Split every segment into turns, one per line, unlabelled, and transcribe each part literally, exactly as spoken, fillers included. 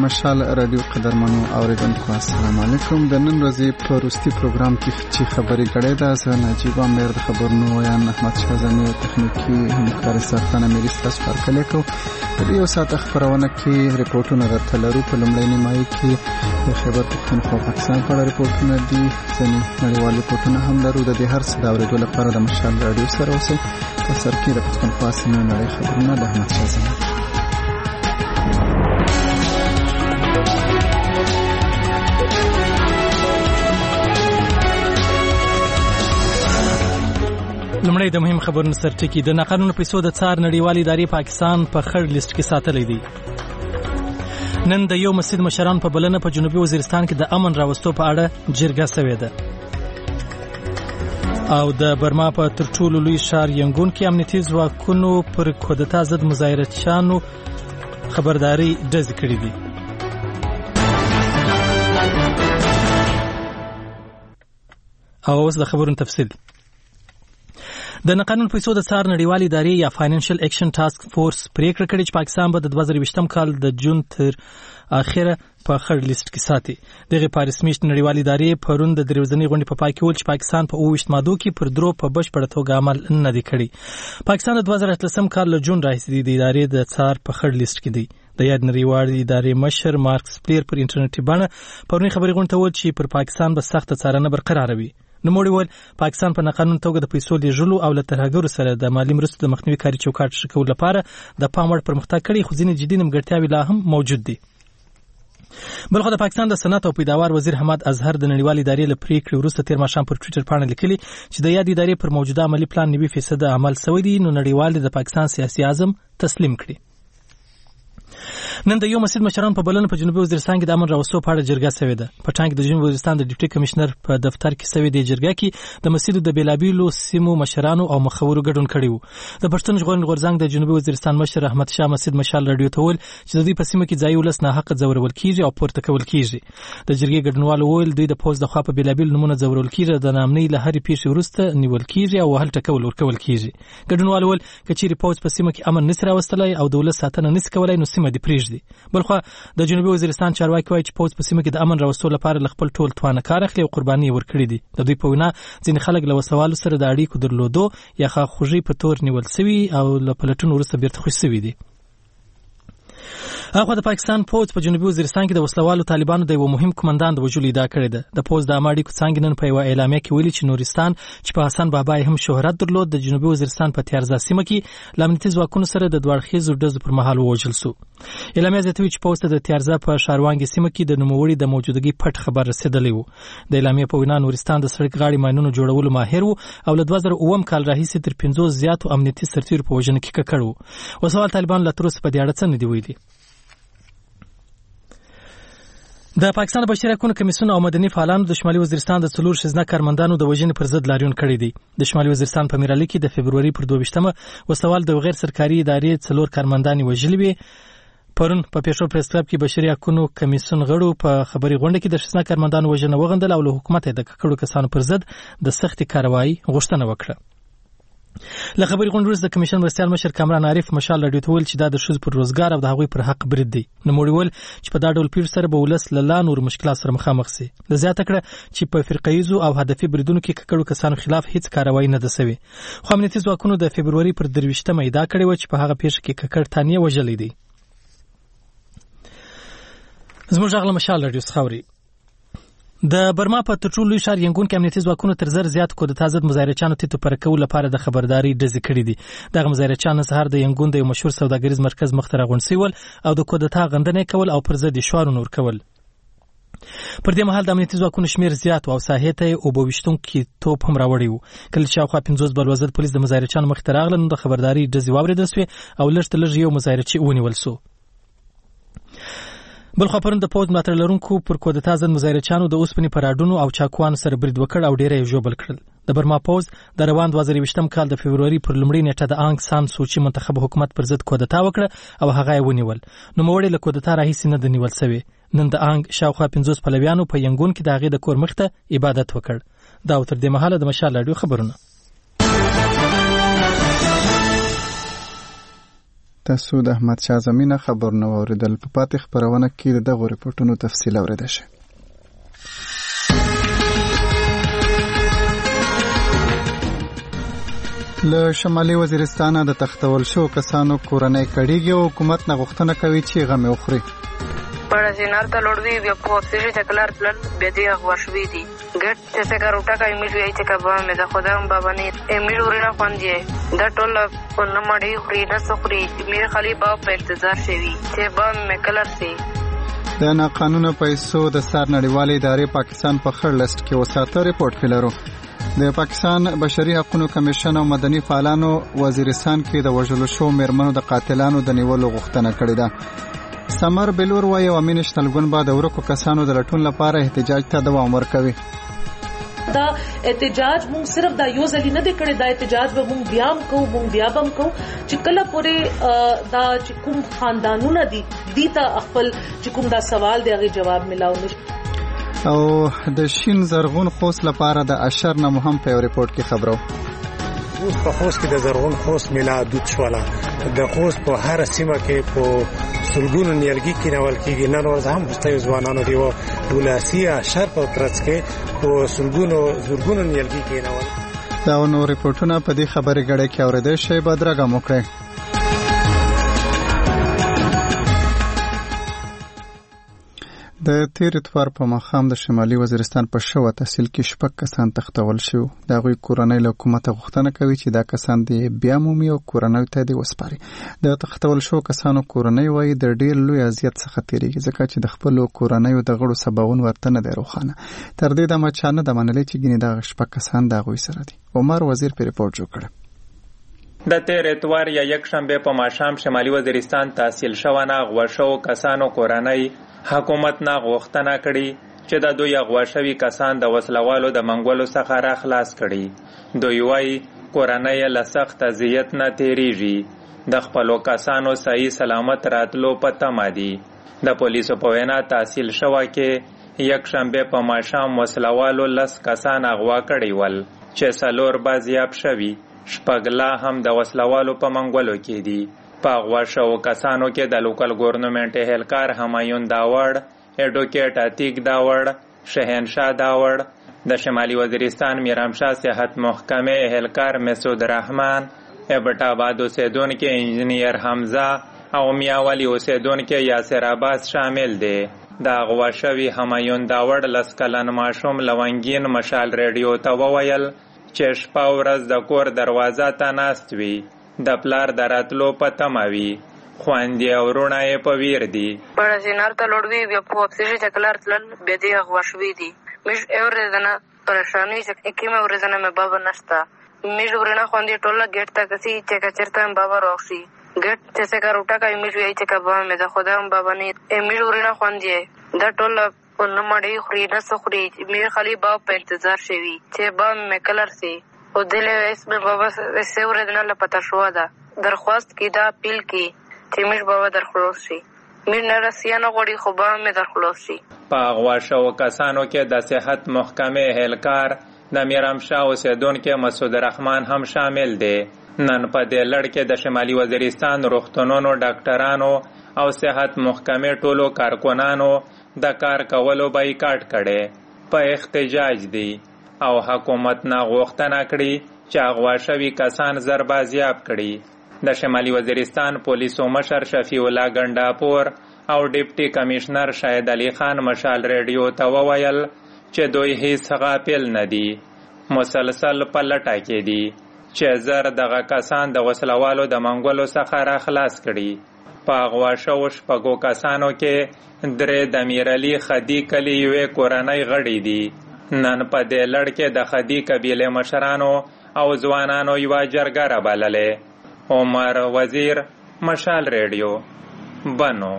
مشال رادیو قدرمنو اوریدونکو السلام علیکم. د نن ورځې په روستي پروګرام کې چې خبرې کړې ده زه نجیب امیر د خبرونو یان احمد شاه زمي او تخنیکی همکار سرخان امیر ستاسو پرکلې کو. په یو ساعت خبرونه کې ریپورتونه درته لرو. په لومړی نیمایي کې د خیبر پختونخوا پاکستان په اړه ریپورتونه دي، ځینې نړیوال ریپورتونه هم لرو. د دې هر څه د اوریدو لپاره د مشال رادیو سره اوسئ. په سر کې د پختونخوا سیمې نړۍ خبرونه د احمد شاه زمي.
لمړی د مهم خبرونو سرټکی. د ناقانونه پیسو د څار نړیوال ادارې پاکستان په خړ لیست کې ساتلی دی. نن د یو مسجد مشران په بلنه په جنوبي وزیرستان کې د امن راوستو په اړه جرګه شوې ده. او د برما په تر ټولو لوی ښار ینګون کې امنیتي ځواکونو پر کودتا ضد مظاهرچیانو خبرداري ډزې کړې دي. او اوس د خبرونو تفصیل. د ناقانونه پیسو د څار نړیوال ادارې یا فاینانشل اکشن ټاسک فورس پریکړه کړې چې پاکستان به د دوه زره یوویشتم کال د جون تر اخره په خړ لیست کې ساتي. دغه پاریس میشت نړیوال ادارې پرون د دروځنی غونډې په پای کې ول چې پاکستان په اوویشت مادو کې پر درو په بشپړه توګه عمل نه دی کړی. پاکستان د دوه زره اتلسم کال له جون راهیسې د ادارې د څار په خړ لیست کې دی. د یاد نړیوال ادارې مشر مارکس پلیر پر انټرنیټي بڼه پرونی خبري غونډه ول چې پر پاکستان به سخت څارنه برقرار وي. نوموړي ول پاکستان په ناقانونه توګه د پیسو لیږلو او له ترهګرو سره د مالی مرستو د مخنیوي کاري چوکاټ ښه کولو لپاره د پام وړ پرمختګ کړی، خو ځینې جدي نیمګړتیاوې لا هم موجود دي. بلخو د پاکستان د صنعت او پیداوار وزیر حماد اظهر د نړیوال ادارې له پریکړې وروسته تیر ماښام پر ټویټر باندې لیکلي چې د یاد ادارې پر موجوده عملي پلان نوي فیصد عمل شوی دی، نو نړیوال د پاکستان سیاسي اعظم تسلیم کړي. نن د یو مسجد مشران په بلنه په جنوبي وزیرستان کې د امن راوستو په اړه جرګه شوې ده. په ټانګ د جنوبي وزیرستان د ډیپټي کمشنر په دفتر کې شوې د جرګه کې د مسجد د بیلابیلو سیمو مشرانو او مخورو ګډون کړي وو. د پښتون ژغورنې غورځنګ د جنوبي وزیرستان مشر احمد شاه مسجد مشال رادیو ته ویل چې د دوی په سیمه کې ځای ولس ناحق ځورول کیږي او پورته کول کیږي. د جرګې ګډونوالو ویل دوی د پوز د خوا په بیلابیل نمونه ځورول کیږي، د نامنۍ له هرې پیښې وروسته نیول کیږي او وهل ټکول ورکول کیږي. ګډونوالو ویل که چیرې پوز په سیمه کې امن نسی راوستلی او د ولس ساتنه نسی کولای نو سیمه دې پرېږدي. بلخو د جنوبي وزیرستان چارواکي وایي چې پوز په سیمه کې د امن راوستو لپاره له خپل ټول توانه کار اخلي او قرباني ورکړي دي. د دوی په وینا ځینې خلک له وسوالو سره د اړیکو درلودو یا خواخوږۍ په تور نیول سوي او له پلټونو وروسته بیرته خوشي سوي دي. اخوا د پاکستان پوز په جنوبي وزیرستان کې د وسلوالو طالبانو د یو مهم کمانډان د وژلو ادعا کړې ده. د پوز د اماډي کوڅنګ نن په یو اعلامیه کې ویلي چې نورستان چې په حسن بابا هم شهرت درلود د جنوبي وزیرستان په تیارزا سیمه کې لامنیتي ځواکونو سره د دوړخیزو ډزو پر مهال وژل شو. اعلامیه زیاتوي چې پوز ته د تیارزا په شاروانګي سیمه کې د نوموړي د موجودګۍ پټ خبر رسیدلی وو. د اعلامیه په وینا نورستان د سړک غاړې ماینونو جوړولو ماهر وو او له دوه زره اووم کال راهیسې تر پنځوس زیاتو امنیتي سرتیرو په وژنه کې ککړ وو. وسوال طالبان لا تر اوسه په دې اړه څه نه دی ویلي. د پاکستان بشري حقوقو کمیسیون او مدني فعالانو د شمالي وزیرستان د څلور شزنه کارمندانو د وژنې پر ضد لاریون کړی دی. د شمالي وزیرستان په میرالي کې د فبروري پر دوه ویشتمه وسوال د غیر سرکاري ادارې څلور کارمندان وژلي وي. پرون په پېښور پریس کلب کې بشري حقوقو کمیسیون غړو په خبري غونډه کې د شزنه کارمندانو وژنه وغندل او له حکومت د ککړو کسانو پر ضد د سختي کاروایی غوښتنه وکړه. له خبري غونډې وروسته د کمیشن مرستیال مشر کامران عارف مشال رادیو ته ویل چې دا د ښځو پر روزګار او د هغوی پر حق برید دی. نوموړي ویل چې په دا ډول پیښو سره به ولس له لا نور مشکلات سره مخامخ شي. د زیاته کړه چې په فرقه‌ییزو او هدفي بریدونو کې ککړو کسانو خلاف هیڅ کاروایی نه ده شوې. خو امنیتي ځواکونو د فبروري پر درویشتمه ادعا کړې وه چې په هغه پیښه کې ککړ تانیه وژلی دی. زموږ غږ له مشال رادیو څخه اوري. د برما په تر ټولو لوی ښار ینګون کې امنیتي ځواکونو تر زر زیات کودتا ضد مظاهرچیانو تیتو پر کولو لپاره د خبرداري ډزې کړې دي. دغه مظاهرچیان سهار د ینګون د یو مشهور سوداګریز مرکز مخ ته راغونډ شول او د کودتا غندنه کول او پر ضد شعارونه ورکول. پر دې مهال د امنیتي ځواکونو شمیر زیات او ساحې ته او بوښتونکو توپ هم راوړی وو. کله چې خو پنځوس بلوزد پولیس د مظاهرچیانو مخ ته راغله نو د خبرداري ډزې واوریدل شوې او لږ تر لږ یو مظاهرچی ونیول شو. بلخو پرون د پوز ملاتړ لرونکو پر کودتا ضد مظاهرچیانو د اوسپنې په راډونو او چاقوانو سره برید وکړ او ډیره یې ژوبل کړل. د برما پوز د روان دوه زره یوویشتم کال د فبروري پر لومړۍ نیټه د آنګ سان سوچي منتخب حکومت پر ضد کودتا وکړه او هغه یې ونیول. نوموړي له کودتا راهیسې نه د نیول شوی. نن د آنګ شاوخوا پنځوس پلویانو په ینګون کې د هغې د کور مخ ته عبادت وکړ. دا تر دې مهاله د مشال رادیو خبرونه.
تاسو د احمد شاه زمینه خبرونه اوریدل. په پاتې خبرونه کې دغه ریپورتونو تفصیل اوریدل شي. له شمالي وزیرستان د تختول شو کسانو کورنۍ کړيږي او حکومت نه غوښتنه کوي چې غمه وخوري.
پر زینار ته لوړوي بیا په سیمه چکلار پلان بیا دی غوښوي دي ګټ چې څنګه روټا کوي مې وی چې کبا مې دا خدام بابا نه امیر ورنه خوندې دا ټول په نمړې خوري نه سخري مې خالي باب په انتظار شوی چې با مې کلر سي.
د ناقانونه پیسو د سر نړیوالې ادارې پاکستان په خړ لیست کې وساته ریپورت کړلو. د پاکستان بشري حقوقو کمیشن او مدني فعالانو وزیرستان کې د وژلو شو مېرمنو د قاتلانو د نیولو غوښتنه کړې ده. سمر بلور وايي امین شتلګون بعد ورکو کسانو د لټون لپاره احتجاج ته دوام ورکوي.
دا احتجاج مونږ صرف دا یو ځلی نه دی کړی، دا احتجاج به مونږ بیا هم کوو مونږ بیا به هم کوو چې کله پورې دا چې کوم خاندانونه دي دي ته خپل چې کوم دا سوال دی هغه جواب ملاو نشي.
او د شین زرغون خوست لپاره د اشر نه مهم په ریپورت کې خبرو.
اوس په خوست کې د زرغون خوست میلا دود شوله د خوست په هر سیمه کې په سلګونو نیالګي کې نول کېږي. نن ورځ هم مستوي ځوانانو دی و ولاسي اشر په ترڅ کې په سلګونو زرګونو نیالګي کې نول.
دا نو ریپورتونه په دې خبرې غړې کې اورېدل شي. بدرګه مو کړئ. د تیر اتوار په مخام د شمالي وزیرستان په شوه تحصیل کې شپږ کسان تختول شو. د غوي کورنۍ له حکومت غوښتنه کوي چې دا کسان دی بیا مومي او کورنۍ ته دی وسپاري. د تختول شو کسانو کورنۍ وایي د ډیر لوی اذیت څخه تیریږي ځکه چې د خپل کورنۍ د غړو سباون ورته نه دی روخانه. تر دې د مچانه د منلې چې ګینه د شپږ کسان د غوي سره دي. عمر وزیر په ریپورت جوړ کړ.
د تیر اتوار یا یک شنبه په ماشام شمالي وزیرستان تحصیل شوه غوښو کسانو کورنۍ حکومت نه غوښتنه کړي چې د دوی غوښوي کسان د وسلوالو د منګولو څخه را خلاص کړي. دوی وايي کورنۍ له سخت اذیت نه تیریږي. د خپلو کسانو صحیح سلامت راتلو په تمه دي. د پولیسو په وینا تحصیل شوه کې یک شنبه په ماشام وسلوالو لس کسان اغوا کړي ول چې څلور بازیاب شوي. شپږ لا هم د وسلوالو په منګولو کې دي. په اغوا شوو کسانو کې د لوکل ګورنمنټ اهلکار همایون داوړ، ایډوکیټ عتیق داوړ، شهنشاه داوړ، د شمالي وزیرستان میرامشاه صحت محکمه اهلکار مسعود رحمان، ابټ آباد اوسیدونکو انجینیر حمزه او میاوالی اوسیدونکو یاسر عباس شامل دي. د اغوا شوي همایون داوړ لس کلن ماشوم لونګین مشال ریډیو ته وویل چې شپه ورځ د کور دروازه ته ناست وي، د پلار دراتلو په تمه وي. خویندې او وروڼه یې په ویر دي.
پر زینار ته لوړوي بیا په سیمه چکلار تلل بیا دی غوښوي دي. مش اورېدنه پریشانی چې کیمه ورځنه مې بابا نشتا مش ورنه خوندې ټوله ګټ تا کسي چې کچرته بابا راوشي ګټ چې څنګه روټا کوي مش وی چې کبا مې دا خدام بابا نه مش ورنه خوندې دا ټوله په نمړې خوري نه سخري مې خالي باب په انتظار شوی چې با مې کلر سي او دله اسم بابا سیورې نه لپاره شو ده. درخواست کی دا اپیل کی چې مش بابا درخواست شي مې نه رسیانه غوړي خو با مې درخواست شي.
په اغوا شو کسانو کې د صحت محکمه اهلکار د میرامشاه اوسیدونکو مسعود رحمان هم شامل دي. نن په دې لړ کې د شمالي وزیرستان روغتونونو ډاکټرانو او صحت محکمه ټولو کارکونانو د کار کولو بایکاټ کړي په احتجاج دي او حکومت نه غوښتنه کړي چې اغوا شوي کسان زر بازیاب کړي. د شمالي وزیرستان پولیسو مشر شفیع الله ګنډاپور او ډیپټي کمشنر شاهد علي خان مشال ریډیو ته وویل چې دوی هیڅ غافل نه دي، مسلسل په لټه کې دي چې زر دغه کسان د وسلوالو د منګولو څخه را خلاص کړي. په اغوا شوو شپږو کسانو کې درې د میرعلي خدي کلي یوې کورنۍ غړي دي. نن په دې لړ کې د خدي قبیلې مشرانو او ځوانانو یوه جرګه رابللې. عمر وزیر، مشال ریډیو، بنو.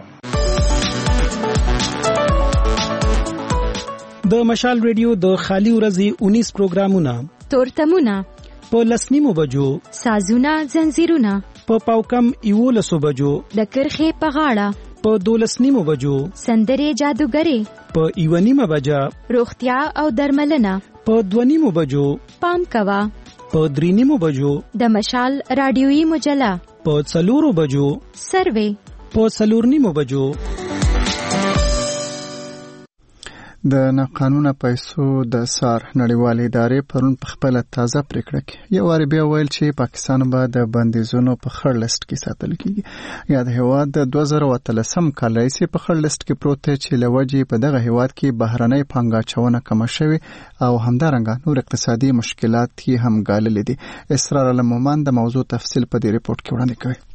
د مشال ریډیو د خالی ورځې اونیس پروګرامونه،
تورتمونه
په لسنیمو بجو،
سازونه زنځیرونه
په پاوکم یولسو بجو،
د کرخې په غاړه
په دولسنیمو بجو،
سندرې جادوګرې
په یونیمه بجا،
روغتیا او درملنه
په دونیمو بجو.
پام کوا
په درې نیمو بجو
د مشال رادیویي مجله
په څلورو بجو
سروې
په څلور نیمو بجو.
د ناقانونه پیسو د سار نړیوالې ادارې پرون په خپل تازه پریکړه کې یو واری بیا ویل چې پاکستان به د بندیزونو په خړ لیست کې ساتل کیږي. یا د هیواد د دوه زره اتلسم کال راهیسې په خړ لیست کې پروت دی چې لوجې په دغه هیواد کې بهرنۍ پانګاچونه کم شوي او همدارنګه نور اقتصادي مشکلات یې هم ګاللې دي. اسرار المومن د موضوع تفصیل په دې ریپورت کې وړاندې کوي.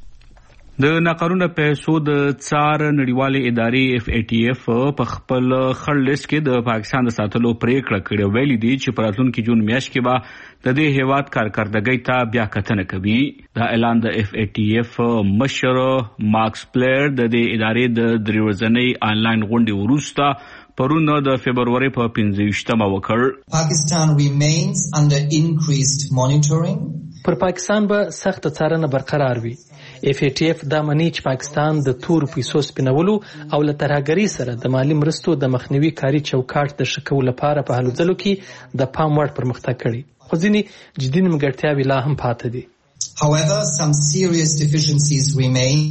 د ناقانونه پیسو د څار نړیوالې ادارې اف ای ټي اف په خپل خړ لیست کې د پاکستان د ساتلو پریکړه کړې. ویلي دي چې په راتلونکي جون میاشت کې به د دې هیواد کارکردګۍ ته بیا کتنه کوي. دا اعلان د اف ای ټي اف مشر مارکس پلیر د دې ادارې د درې ورځنۍ آنلاین غونډې وروسته پرون د فبروري په پنځه ویشتمه وکړ.
Pakistan remains under increased monitoring.
پر پاکستان به سخت څارنه برقرار وي. اف ای ټي اف دا مني چې پاکستان د تور پیسو سپینولو او له ترهګرۍ سره د مالی مرستو د مخنیوي کاري چوکاټ د ښه کولو لپاره په هلو ځلو کې د پام وړ پرمختګ کړی، خو ځینې جدي نیمګړتیاوې لا هم پاتې دي.
However, some serious deficiencies remain.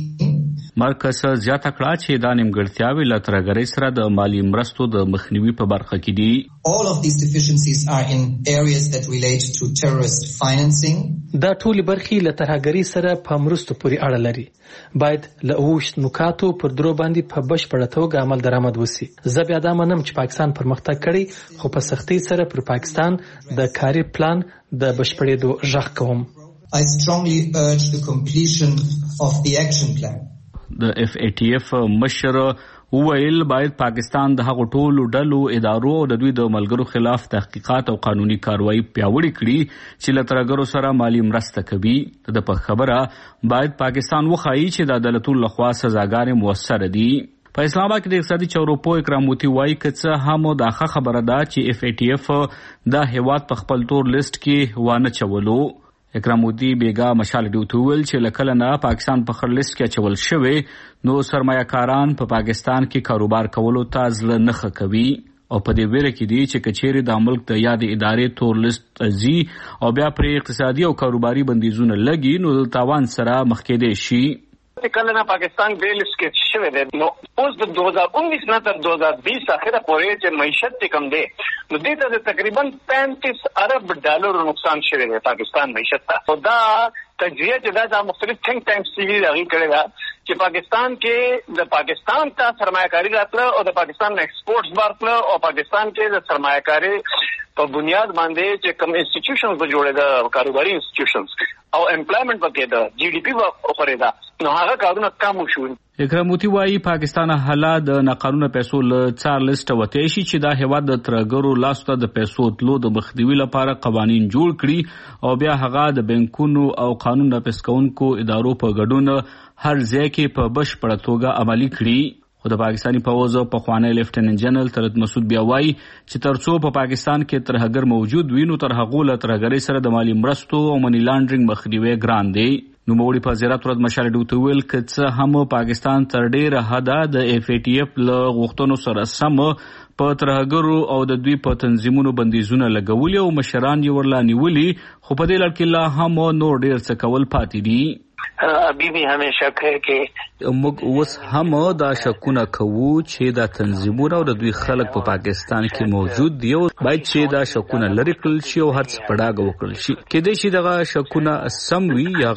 مرکز زیاته کړه چې دا نیمګړتیاوې له ترهګرۍ سره د مالی مرستو د مخنیوي په برخه کې دي.
All of these deficiencies are in areas that relate to terrorist financing.
دا ټول برخې له ترهګرۍ سره په مرستو پورې اړه لري. باید له اوښت نکاتو پر درو باندې په بشپړه توګه عمل درآمد وسی. زه بیا دا منم چې پاکستان پرمختګ کړی، خو په سختۍ سره پر پاکستان د کاري پلان د بشپړېدو غږ کوم.
I strongly urge the completion of the action plan.
د اف ای ټي اف مشر وویل باید پاکستان د هغو ټولو ډلو ادارو او د دوی د ملګرو خلاف تحقیقات او قانوني کاروایی پیاوړې کړي چې له ترهګرو سره مالی مرسته کوي. د په خبره باید پاکستان وښایي چې د عدالتونو لخوا سزاګانې موثره دي. په اسلام آباد کې د اقتصادي چارو اکرام موتی وایي که څه هم دا ښه خبره ده چې اف ای ټي اف دا هیواد په خپل تور لیست کې وانه چولو. اکرام مودي بیگا مشال ډیوټ ویل چې لکه نه پاکستان په خړ لیست کې چول شوی نو سرمایه کاران په پاکستان کې کاروبار کولو ته ځل نه کوي او په دې ویره کې دي چې کچېری د ملک د یادې ادارې تور لیست ازي او بیا پر اقتصادي او کاروباري بندیزونه لګي نو تاوان سره مخ کېدې شي.
کله نه پاکستان به لیست کې شوی دی نو اوس د دو هزار انیس نه تر دو هزار بیس اخره پورې چې معیشت کم دی نو دې ته تقریبا پینتیس ارب ډالر نقصان شوی دی پاکستان معیشت ته. او دا تجزیه چې دا مختلف تھنک ټانکس یې راغی کړی دا چې پاکستان کې د پاکستان ته سرمایه‌کاري راتله او د پاکستان ایکسپورټس بارتله او پاکستان کې د سرمایه‌کاري په بنیاد باندې چې کوم انسټیټیوشنز به جوړې ده کاروباري انسټیټیوشنز او امپلایمنٹ پکې ده جی ډي پی وخورې ده نو هغه کارونه کم شو.
اکرام موتی وایي پاکستان حالا د ناقانونه پیسو له څار لیست وته شي چې دا هیواد د ترګرو لاسته د پیسو تلو د مخنیوي لپاره قوانين جوړ کړي او بیا هغه د بانکونو او قانون نافذ کوونکو ادارو په ګډون هر ځای کې په بشپړه توګه عملي کړي. خو د پاکستاني پوځ په خوانی لیفټیننټ جنرال طلعت مسعود بیا وایي چې ترڅو په پاکستان کې ترهګر موجود وي نو تر هغه له ترهګرۍ سره د مالی مرستو او منی لانډرینګ مخنیوي ګران دی. نو موري په زیارت ورځ مشال ډیوټ ویل چې هم پاکستان تر ډیره حدا د اف ای ټي اف له غوښتنو سره سم په ترهګرو او د دوی په تنظیمونو بندیزونه لګولي او مشران یې ورلا نیولي خو په دې لړ کې لا هم نور ډیر څه کول پاتې دي.
ابھی بھی ہمیں شک ہے کہ
موږ اوس هم دا شکونه کوو چې دا تنظیمونه او د دوی خلک په پاکستان کې موجود دي او باید چې دا شکونه لري کړل شي او هر څه پړاګ وکړل شي کېدای شي دغه شکونه سم وي یا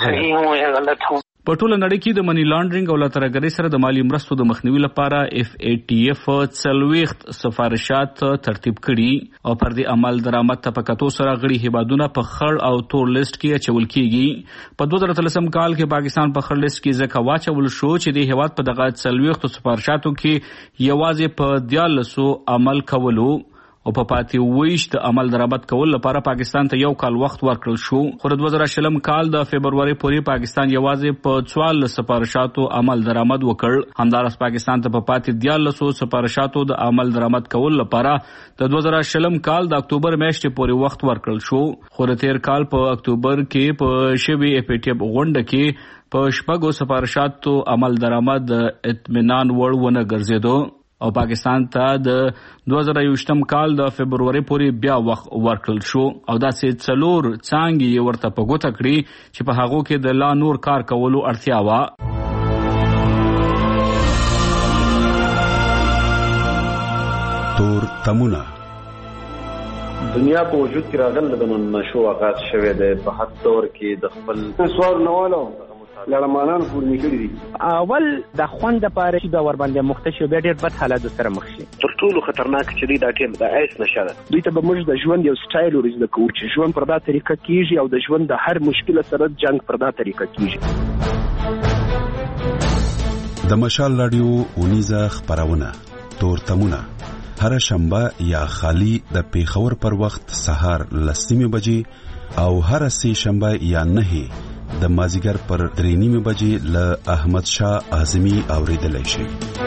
غلط. په ټوله نړۍ کې د منی لانډرینګ او له ترهګرۍ سره د مالی مرستو د مخنیوي لپاره اف ای ټي اف څلوېښت سفارشات ترتیب کړي او پر دې عمل درآمد ته په کتو سره غړي هیوادونه په خړ او تور لیست کې اچول کیږي. په دوه زره اتلسم کال کې پاکستان په خړ لیست کې ځکه واچول شو چې د هیواد په دغه څلوېښت سفارشاتو کې یوازې په دیارلسو عمل کولو او په پاتې ویش د عمل درآمد کول لپاره پاکستان ته یو کال وخت ورکړل شو. خو د دوه زره شلم کال د فبروري پورې پاکستان یوازې په څوارلس سفارشاتو عمل درآمد وکړ. همدارس پاکستان ته په پاتې دیارلسو سفارشاتو د عمل درآمد کول لپاره د دوه زره شلم کال د اکتوبر میاشتې پورې وخت ورکړل شو. خو د تیر کال په اکتوبر کې په شوی اف ای ټي اف غونډه کې په شپږو سفارشاتو عمل درآمد اطمینان وړ ونه ګرځېدو. او پاکستان ته د دوه زره یوویشتم کال د فبرवरी پورې بیا وخت ورکړل شو او داسې څلور څانګې ورته په ګوته کړي چې په هغو کې د لا نور کار کولو اړتیا وه.
تور تمونه
دنیا په وجود کې راغله د منشو آغاز شوه د په حد دور کې د خپل
سوال نوالو لړمانان پورنی کړی دي.
اول د خوند لپاره چې د ور باندې مختشو به ډېر بد حالات سره مخ شي.
تر ټولو خطرناک چې دی دا ټیم د ایس نشه ده.
دوی ته به موږ د ژوند یو سټایل ورزده کوو چې ژوند پر دا طریقه کیږي او د ژوند د هر مشکل سره جنگ پر دا طریقه کیږي.
د مشال رادیو اونیزه خبرونه تور تمونه هر شنبه یا خالی د پیښور پر وخت سهار لسیمه بجې او هر سه شنبه یا نه د مازیګر پر درې نیمه بجې له احمد شاه اعظمي اوریدلای شي.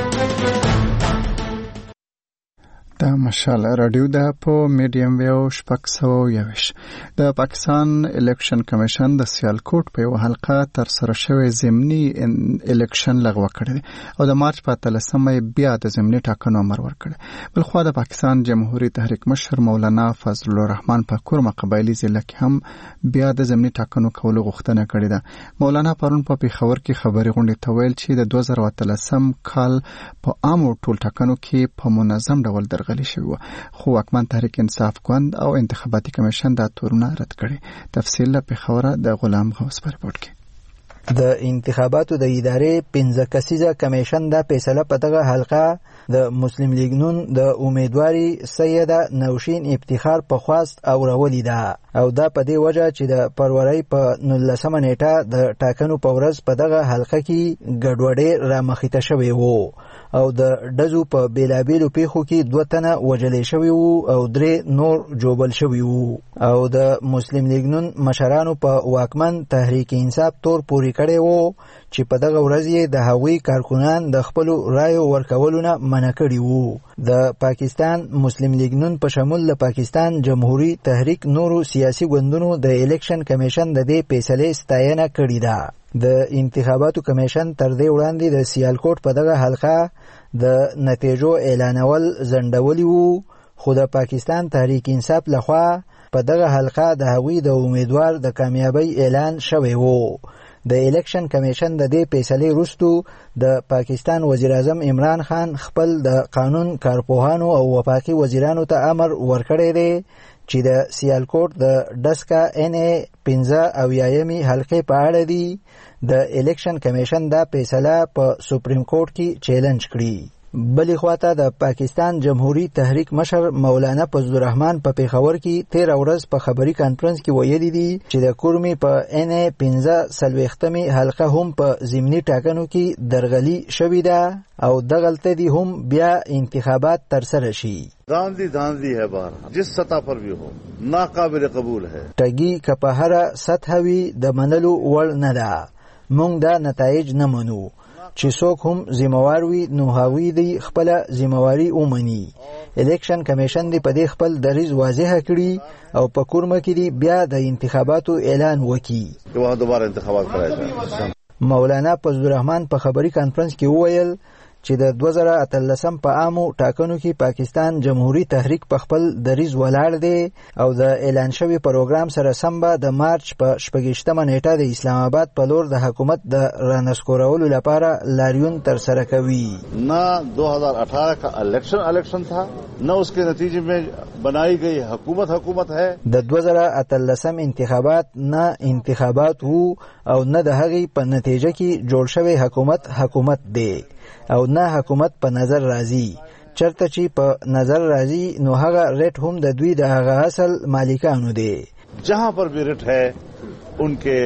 د مشال رادیو د په میډیم ویو شپږ سوه یوویشت د پاکستان الیکشن کمیشن د سیالکوټ په یو حلقه تر سره شوی ضمني الیکشن لغوه کړی او د مارچ په اتلسمه بیا د ضمني ټاکنو امر ورکړی. بلخوا د پاکستان جمهوریت تحریک مشر مولانا فضل الرحمن په کورمه قبایلی ضلع کې هم بیا د ضمني ټاکنو کولو غوښتنه کړې ده. مولانا پرون په پیښور کې خبري غونډې ته ویل چې د دوه زره اتلسم کال په عامو ټول ټاکنو کې په منظم ډول درغلي شوی خو واکمن تحریک انصاف ګوند او انتخاباتي کمیشن دا تورونه رد کړي. تفصیل له پیښوره د غلام غوث په رپورټ کې.
د انتخاباتو د ادارې پنځه کسیزه کمیشن دا فیصله په دغه حلقه د مسلم لیگ نون د امیدواري سیده نوشین افتخار په خواست او راولي ده او دا په دې وجه چې د فروری په نولسمه نیټه د ټاکنو په ورځ په دغه حلقه کې ګډوډي رامخته شوی وو او د ډزو په بیلابیلو پیښو کې دوه تنه وژلې شوي وو او درې نور جوبل شوي وو او د مسلم لیگ نون مشرانو په واکمن تحریک انصاف تور پوري کړی وو چې په دغه ورځ یې د هغوی کارکنان د خپلو رایو ورکولو نه منع کړي وو. د پاکستان مسلم لیگ نون په شمول د پاکستان جمهوری تحریک نورو سیاسي ګوندونو د الیکشن کمیشن د دې فیصلې ستاینه کړې ده. د انتخاباتو کمیشن تر دې وړاندې د سیالکوټ په دغه حلقه د نتیجو اعلانول ځنډولي وو خو د پاکستان تحریک انصاف لخوا په دغه حلقه د هغوی د امیدوار د کامیابی اعلان شوی وو. د الیکشن کمیشن د دې فیصلې وروسته د پاکستان وزیر اعظم عمران خان خپل د قانون کارپوهانو او وفاقي وزیرانو ته امر ورکړی دی چې د سیالکوټ د ډسکا ان ای پنځه اویایمي حلقې په اړه دی د الیکشن کمیشن دا فیصله په سپریم کورټ کې چیلنج کړي. بلې خواته د پاکستان جمهوری تحریک مشر مولانا فضل الرحمن په پیښور کې تیره ورځ په خبري کانفرنس کې ویلي دي چې د کورمي په ان ای پنځه څلوېښتمې حلقه هم په ضمني ټاکنو کې درغلي شوې ده او دغلته دی هم بیا انتخابات ترسره شي.
داندی داندی ہے بار جس سطح پر بھی ہو ناقابل قبول ہے.
ټګي که په هره سطح وي د منلو وړ نه ده. موږ دا نتایج نه منو چې څوک هم ذمہوار وي نو هغوی دی خپل ذمہواری ومني. الیکشن کمیشن دی په دې خپل دریځ واضح کړي او په کورمه کې دی بیا د انتخاباتو اعلان وکړي.
واه دوباره انتخابات کړای.
مولانا فضل الرحمن په خبري کانفرنس کې وویل چې د دوه زره اتلسم په عامو ټاکنو کې پاکستان جمهوری تحریک په خپل دریځ ولاړ دی او د اعلان شوی پروګرام سره سم به د مارچ په شپږشتمه نیټه د اسلام آباد په لور د حکومت د رانسکورولو لپاره لاریون ترسره کوي.
نہ دو ہزار اٹھارہ کا الیکشن الیکشن تھا نہ اس کے نتیجے میں بنائی گئی حکومت حکومت ہے.
د دوه زره اتلسم انتخابات نه انتخابات وو او نه د هغې په نتیجه کې جوړ شوی حکومت حکومت دی او نه حکومت په نظر راځي. چرته چې په نظر راځي نو هغه ریټ هم د دوی د هغه اصل مالکانو دی.
جہاں پر بھی ریټ ہے ان کے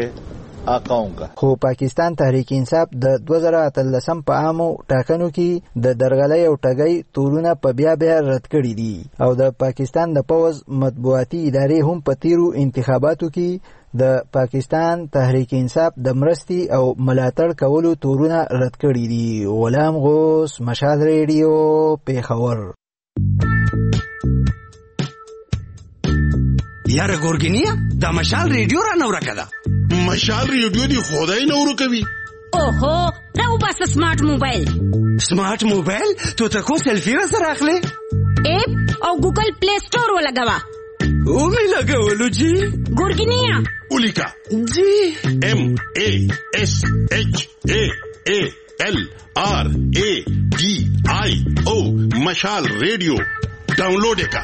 آقاؤں کا.
خو پاکستان تحریک انصاف د دوه زره اتلسم په عامو ټاکنو کې د درغلۍ او ټګۍ تورونه په بیا بیا رد کړي دي او د پاکستان د پوز مطبوعاتي ادارې هم په تیرو انتخاباتو کې د پاکستان تحریک انصاف د مرستي او ملاتړ کولو تورونه رد کړي دي. غلام غوث مشال ریډیو پیښور.
یاره ګورګینیا دا مشال ریډیو را نو راکړه.
مشال ریډیو دی خدای نورو کوي
اوهو راو بس سمارټ موبایل
سمارټ موبایل تو ته کو سلفي را سره اخلي
اپ او ګوګل پلی سٹور ولګوا
او می لګولو جی
ګورګینیا
اولیکا
جی
ام ا اس اچ ا ا ال آر ا डी आई ओ مشال ریډیو ډاونلوډ کا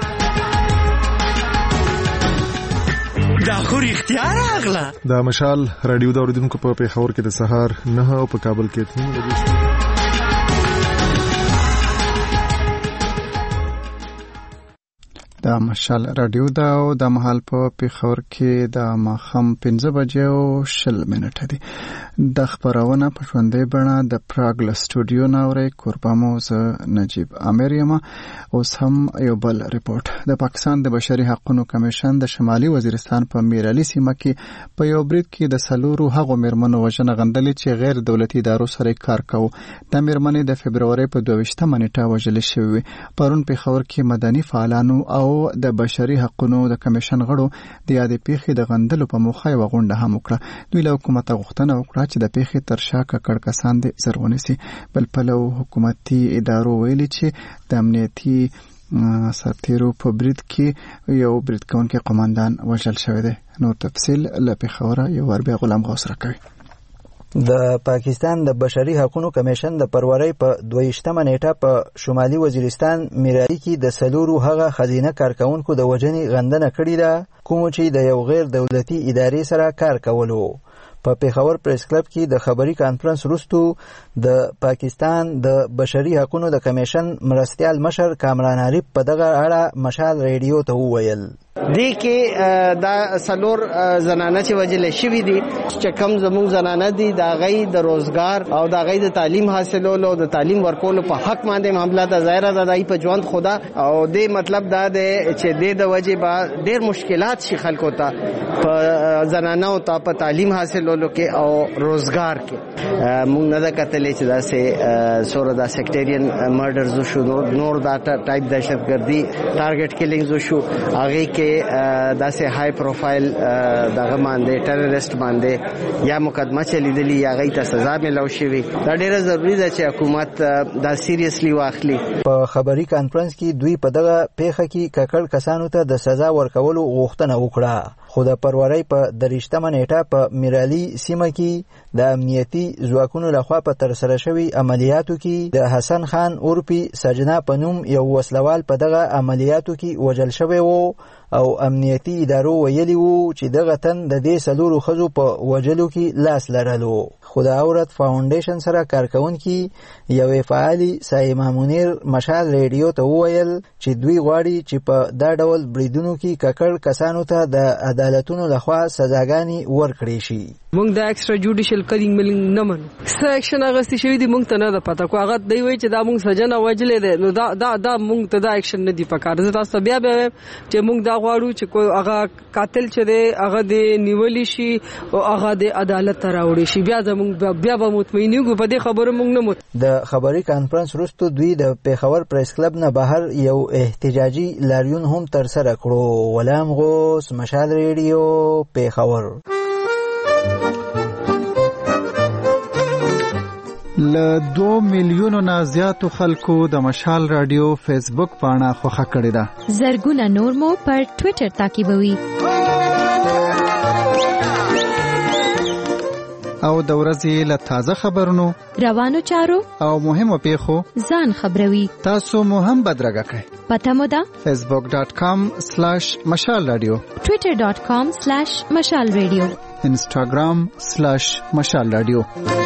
دا خو اختیار اغلا
دا مشال رادیو دا اوریدونکو په پیښور کې د سهار نه او په کابل کې تیم لګي
دا مشال رادیو دا او د محل په پیښور کې د ماخم پنځه بجې او شل منټه دي د خبرونه په ژوندۍ بڼه د پراګ له سټوډیو نه اوري قربامو ز نجیب امیر یم اوس هم یو بل ریپورت د پاکستان د بشري حقوقو کمیشن د شمالي وزیرستان په میرعلي سیمه کې په یو برید کې د سلورو هغو میرمنو وژنه غندلې چې غیر دولتي ادارو سره کار کوي د میرمنې د فبرवरी په دوه ویشتمه نیټه وژل شوې پرون پیښور کې مدني فعالانو او د بشري حقوقو د کمیشن غړو د یادې پیښې د غندلو په موخه یو غونډه هم وکړه دوی له حکومت غوښتنه وکړه چې د پیښې تر شا ککړ کسان دې زرغونې سي بل پلو حکومتي ادارو ویلي چې د امنیتي سرتیرو په برید کې یو برید کوونکی قوماندان وژل شوی دی نو تفصیل له پیښوره یو ور بیا غلام غوث راکوي
د پاکستان د بشري حقوقو کمیشن د فروری په دوه ویشتمه نیټه په شمالي وزیرستان میرعلي کې د سلورو هغه خزینه کارکونکو د وژنې غندنه کړې ده کوم چې د یو غیر دولتي ادارې سره کار کولو په پیښور پریس کلب کې د خبري کانفرنس وروسته د پاکستان د بشري حقوقو د کمیشن مرستیال مشر کامران عارف په دغه اړه مشال ریډیو ته وویل
دی کې دا سلور زنانه چې وجل شوی دي چې کم زموږ زنانه دي دا غي د روزګار او دا غي د تعلیم حاصلولو د تعلیم ورکولو په حق باندې معاملې د ظاهره د دای په ژوند خدا او دې مطلب دا دی چې د وجه با ډېر مشکلات شي خلکو ته په زنانه او ته په تعلیم حاصلولو کې او روزګار کې موږ نه دا کتلې چې دا سه سور دا سیکټریان مرډرز شو نور دا ټایپ دهشتګردي ټارګټ کیلینګز شو هغه کې دا سه های پروفایل دغه باندې ټیرریست باندې یا مقدمه چلیدلی یا غي ته سزا ملو شي دا ډیره ضروری ده چې حکومت دا سیریسلی واخلي
په خبري کانفرنس کې دوی په دغه پیښه کې ککړ کسانو ته د سزا ورکولو غوښتنه وکړه خو د فروری په دریشتمه نیټه په میرعلي سیمه کې د امنیتي ځواکونو لخوا په ترسره شوی عملیاتو کې د حسن خان اورپی سجنا پنوم یو وسلوال په دغه عملیاتو کې وژل شوی وو او امنیتي ادارو ویلي وو چې دغه تن د دې سلورو ښځو په وژلو کې لاس لرلو خو د عورت فاونډیشن سره کارکونکي یوې فعالي سایمه منیر مشال ریډیو ته وویل چې دوی غواړي چې په دا ډول بریدونو کې ککړ کسانو ته د عدالتونو لخوا سزاګانې ورکړي شي
مونږ د ایکسترا جوډیشل کلینګ ملینګ نه منو څه اکشن اغستې شوی دی مونږ ته نه ده پته خو هغه دی وایي چې دا مونږ سجنه وجلې ده نو دا دا دا مونږ ته دا اکشن نه دی پکار زه تاسو بیا بیا چې مونږ دا غواړو چې کوئی هغه قاتل چې دی هغه د نیولې شي او هغه د عدالت ته راوړي شي بیا زمونږ بیا به مطمئن یو په دې خبره مونږ نه مت
د خبري کانفرنس وروسته دوی د پیښور پریس کلب نه بهر یو احتجاجي لاریون هم تر سره کړو غلام غوث مشال ریډیو پیښور
ل دو میلیونو نه زیاتو خلکو د مشال رادیو فیسبوک پاڼه خوښه کړې ده
زرګونه نور مو پر ټوئیټر تعقیبوي
او د ورځې له تازه خبرونو
روانو چارو
او مهمو پیښو
ځان خبروي
تاسو مو هم بدرګه کړئ
پته مو ده
facebook dot com slash mashal radio
twitter dot com slash mashal radio
instagram slash mashal radio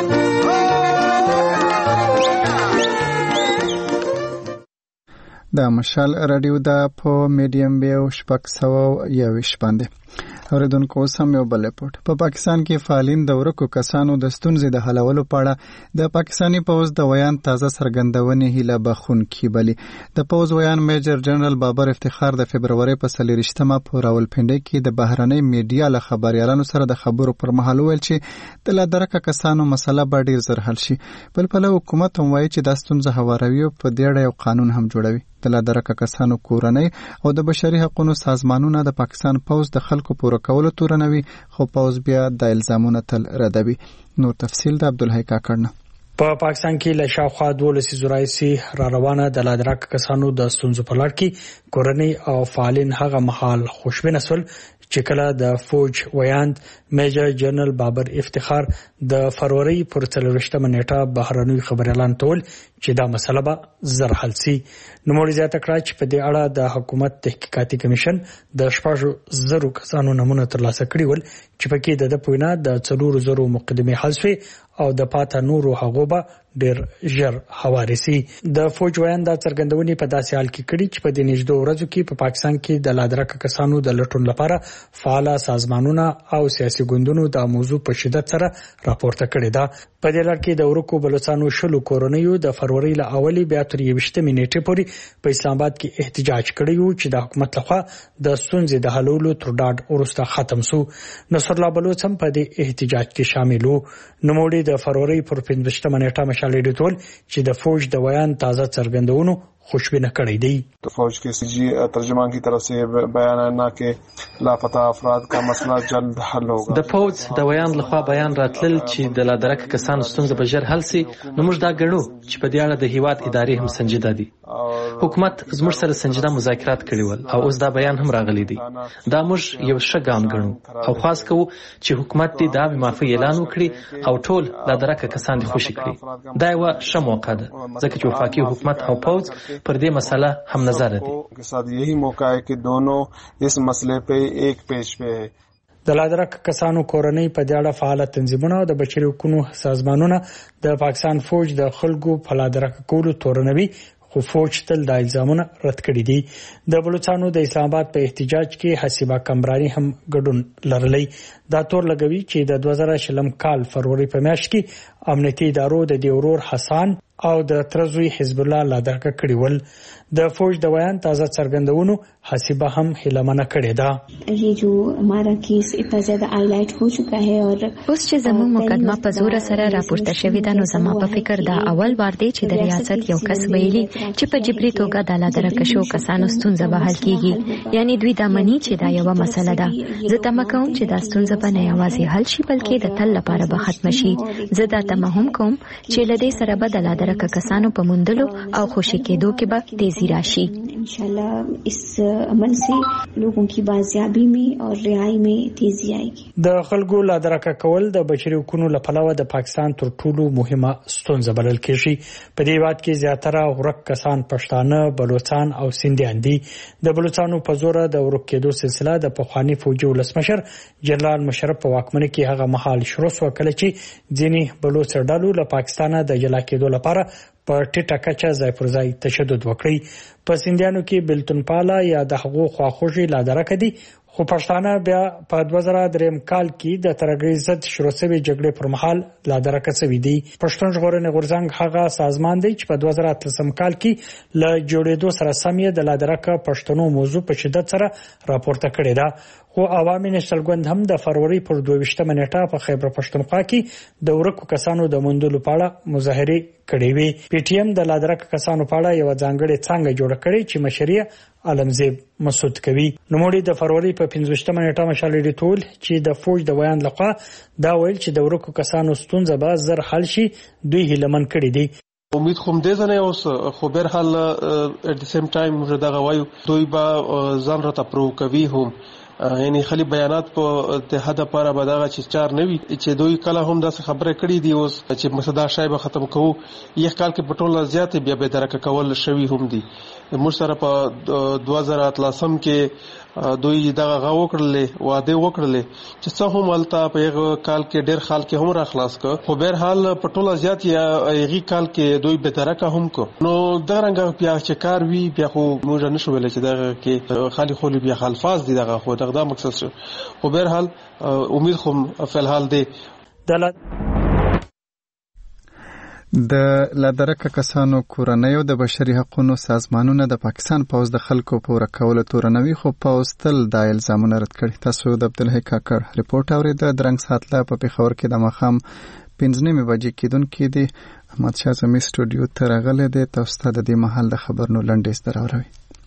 دا مشال رادیو دا په میډیم ویو شپږ سوه یوویشت باندې اوریدونکو سم یو بل ریپورت په پاکستان کې فعالین د ورکو کسانو د ستونزې د حلولو په اړه د پاکستاني پوځ د ویان تازه سرګندونې هیله بخونکي بلی د پوځ ویان میجر جنرال بابر افتخار د فبرवरी په څلېرویشتمه په راولپنډۍ کې د بهرنۍ میډیا له خبريالانو سره د خبرو پر مهال ویل چې د لادرکه کسانو مسله به ډیر زر حل شي بل په حکومت هم وایي چې د ستونزې هواروي په دې اړه یو قانون هم جوړوي د لادرکه کسانو کورنۍ او د بشري حقوقو سازمانونه د پاکستان پوز د خلکو پوره کولو تورنوي، خو پوز بیا د الزامونو تل ردوي. نور تفصیل د عبدالحی کاکړ.
په پاکستان کې له شاوخوا دوه لسیزو راهیسې را روانه د لادرکه کسانو د ستونزو په لړ کې کورنۍ او فعالین هغه مهال خوشبینه شول چې کله د فوج ویاند میجر جنرال بابر افتخار د فروری پر څلوېښتمه نیټه بهرنوي خبريالان ټول چې دا مسله به زر حل سي. نوموړي زیاته کړه چې په دې اړه د حکومت تحقیقاتي کمیشن د شپږ زرو کسانو نمونه ترلاسه کړي ول چې پکې د د پوینا د څلور زرو مقدمه حل شوي او د پاته نورو هغه به ډیر ژر حوارسي. د فوج ویاند د څرګندونې په داسې حال کې کړي چې په دې نږدې ورځو کې په پاکستان کې د لادرکه کسانو د لټون لپاره فعال سازمانونه او سیاسي ګوندونو د موضوع په شدت سره راپورته کړي ده. په دې لړ کې د ورکو بلوچستانو شلو کورنیو د فروری له اولي بیا تر یوویشتمې نیټې پورې په اسلام آباد کې احتجاج کړی و چې د حکومت لخوا د ستونزې د حلولو تر ډاډ وروسته ختم سو. نصر الله بلوچ هم په دې احتجاج کې شامل و. نوموړي د فروری پر پنځوستمه نیټه مشال ډیټول چې د فوج د ویان تازه څرګندونو خوشبینه کړی دی.
فوج के सीजी तर्जुमान की तरफ से बयान आना कि लापता अफराद का मसला जल्द हल होगा.
د فوج د ویان لخوا بیان راتلل چې د لادرکه کسانو ستونزه به ژر حل سي، نو موږ دا ګڼو چې په دې اړه د هیواد ادارې هم سنجیده دي. حکومت زموږ سره سنجیده مذاکرات کړي ول او اوس دا بیان هم راغلی دی. دا موږ یو ښه ګام ګڼو او خاص کوو چې حکومت دې دا معافي اعلان وکړي او ټول لادرکه کسان دې خوشي کړي. دا یو ښه موقع ده ځکه چې وفاقي حکومت او پوز پر دې مسله هم نظر دي.
के साथ यही मौका है कि दोनों इस मसले पे एक पेज पे है.
د لادرکه کسانو کورنۍ په دې اړه فعال تنظیمونه او د بشري حقوقو سازمانونه د پاکستان فوج د خلکو په لادرکه کولو تورنوي، خو فوج تل د الزامونو رد کړي دي. د بلوچستانو د اسلام آباد په احتجاج کې حسیبه کمرانی هم ګډون لرلی. دا تور لګوي چې د دوه زره شلم کال فروری په میاشت کې امنیتي ادارو د دیورور حسن او د ترزوی حزب الله لادرکه کړي ول. د فوج د ویان تازه څرګندونو حسیبه هم هلمنه کړې ده.
ये जो हमारा केस इतना ज्यादा हाईलाइट हो चुका है और
اوس چې زموږ مقدمه په زور سره راپورته شوې ده، نو زما په فکر دا اول وار دی چې د ریاست یو کس ویلي چې په جبري توګه د لادرکه شو کسانو ستونزه به حل کیږي. یعنی دوی دا مني چې دا یو مسله ده. زه تمه کوم چې دا ستونزه به نه یوازې حل شي بلکې د تل لپاره به ختم شي. زه دا تمه هم کوم چې لدې سره به د لادرکه کسانو په موندلو او خوشي کېدو کې به تیزی راشي.
इंशाल्लाह इस अमल से लोगों की बाजियाबी में और रिहाई में तेजी आएगी.
د خلکو لادرکه کول د بشري حقوقو لپاره د پاکستان تر ټولو مهمه ستونزه بلل کېږي. په دې وخت کې زیاتره ورک کسان پښتانه، بلوچستان او سندیان دي. د بلوچستانو په زور د ورک کېدو سلسله د پخوانی فوجي ولسمشر جنرال مشرف په واکمنۍ کې هغه مهال شروع شو کله چې ځینې بلوچ ډلو له پاکستانه د جلا کېدو لپاره په ټیټه کچه ځای پر ځای تشدد وکړي. په سندیانو کې بلتون پالا یا د حقوق خواخوږي لادرکه دي، خو پښتانه بیا په دوه زره درې کال کې د ترګي ضد شروع شوی جګړې پر مهال لادرکه شوی دي. پښتون ژغورنې غورځنګ هغه سازمان دی چې په دوه زره اتلسم کال کې له جوړېدو سره سم یې د لادرکه پښتنو موضوع په شدت سره راپورته کړې ده. خو عوامي نشل ګوند هم د فروری پر دوه ویشتمه نیټه په خیبر پښتونخوا کې د ورکو کسانو د موندلو په اړه مظاهره کړې وي. پی ټی ایم د لادرکه کسانو په اړه یو ځانګړې څنګه جوړ کړي چې مشري علمزیب مسعود کوي. نوموړي د فروری په پنځوستمه نیټه مشال ډیټول چې د فوج د ویان لخوا دا ویل چې د ورکو کسانو ستونزه به زر حل شي دوی هیلمن کړي دي.
امید خوم دې ځنه اوس خو بهر حال ات د سیم ټایم موږ دا غوايو دوی به ځان راته پرو کوي هم یعنی خلی بیانات په اتحاد لپاره به دا چې چار نوي چې دوی کله هم داسې خبره کړې دي اوس چې مسدا شایبه ختم کوو. یو کال کې پټول زیات بیا به درک کول شوی هم دي. موږ سره په دوه زره اتلسم کې دوی دغه غو کړلې واده وکړلې چې څه هم ولته په یو کال کې ډېر خال کې هم را خلاص کړ. خو بهر حال پټول زیات یا یغي کال کې دوی به درک هم کو. نو دا رنګ بیا چې کار وی بیا خو موږ نشو ویل چې دغه کې خالي خولي بیا الفاظ دي دغه خو دا مقصد شو. خو بهر حال امید خو فلحال دی
د
د لادرکه کسانو کورنۍ او د بشري حقوقو سازمانونه د پاکستان پوز د خلکو پوره کولو تورنوي، خو پوز تل د الزامونو رد کړي. تاسو د عبدالحی کاکړ ریپورت اورید. د درنګ ساتله په پیښور کې د مخام پنځه نیمې بجې کېدونکې دي. احمدشاه زمي سټوډیو ته راغلی دی. تاسو ته د دې مهال د خبرونو لنډیز دراوروي.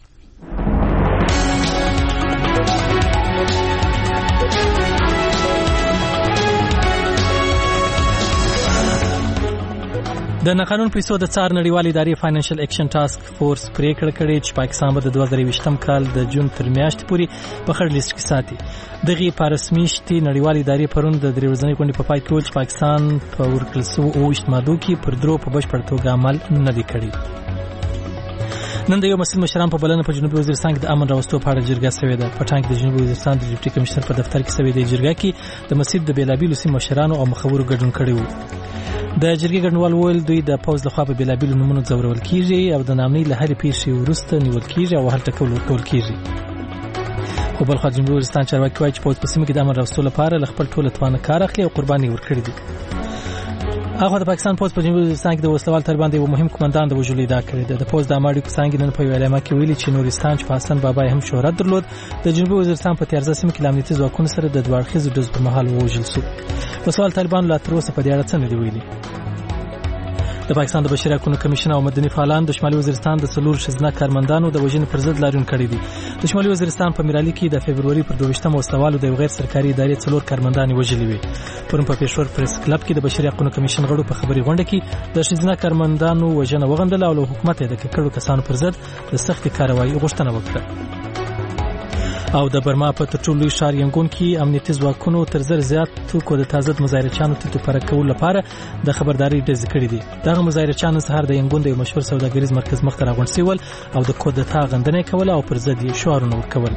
د ناقانون پیسو د څار نړیوال ادارې فاینانشل اکشن ټاسک فورس پریکړه کړې چې پاکستان به د دوه زره یوویشتم کال د جون تر میاشتې پورې په خړ لیست کې ساتي. دغه په رسمي شتي نړیوال ادارې پرون د درې ورځنۍ غونډې په پای کې وویل چې پاکستان په ورکړل شوو اوویشت مادو کې پر درو په بشپړ توګه عمل نه دی کړی. نن د یو مسجد مشران په بلنه په جنوبي وزیرستان کې د امن راوستو په اړه جرګه شوې ده. په ټانګ د جنوبي وزیرستان د ډیپټي کمشنر په دفتر کې شوې ده. جرګه کې د مسجد د بیلابیلو سیمو مشرانو او مخورو ګډون کړی وو. د جرګې ګډونوال وویل دوی د پوز لخوا په بیلابیلو نومونو ځورول کیږي او د نامنۍ له هرې پیښې وروسته نیول کیږي او هلته کول ورکول کیږي. خو بل خوا جنوبي وزیرستان چارواکي وایي چې پوز په سیمه کې د امن راوستو لپاره له خپل ټوله توانه کار اخلي او قرباني ورکړي دي. هغه د پاکستان پوز په جنوبي وزیرستان کې د وسلوال طالبان د یو مهم قومندان د وژلو ادعا کړې ده. د پوز د اماړي کوڅانګې نن په یو اعلامیه کې ویلي چې نورستان چې په حسن بابا هم شهرت درلود د جنوبي وزیرستان په تیارزه سیمه کې د امنیتي ځواکونو سره د دوه اړخیزو ډزو پر مهال ووژل شو. وسلوال طالبان لا تر اوسه په دې اړه څه نه دي ویلي. د پاکستان د بشري حقوقو کمیشن او مدني فعالان د شمالي وزیرستان د څلور ښځینه کارمندانو د وژنې پر ضد لاریون کړی دی. د شمالي وزیرستان په میرالي کې د فبروري پر دوه-ویشتمه وسلوالو د یو غیر سرکاري ادارې څلور کارمندانې وژلې وې. پرون په پېښور پریس کلب کې د بشري حقوقو کمیشن غړو په خبري غونډه کې د ښځینه کارمندانو وژنه وغندله او له حکومت یې د ککړو کسانو پر ضد د سختې کاروایي غوښتنه وکړه. او د برما په تر ټولو لوی ښار ینګون کې امنیتي ځواکونو تر زر زیات توکو د تازه مظاهرچیانو تیتو پاره کولو لپاره د خبرداري ډزې کړې دي. دغه مظاهرچیان سهار د ینګون د یو مشهور سوداګریز مرکز مخ ته راغونډ شول او د کودتا غندنه کوله او پر ضد یې شعارونه ورکول.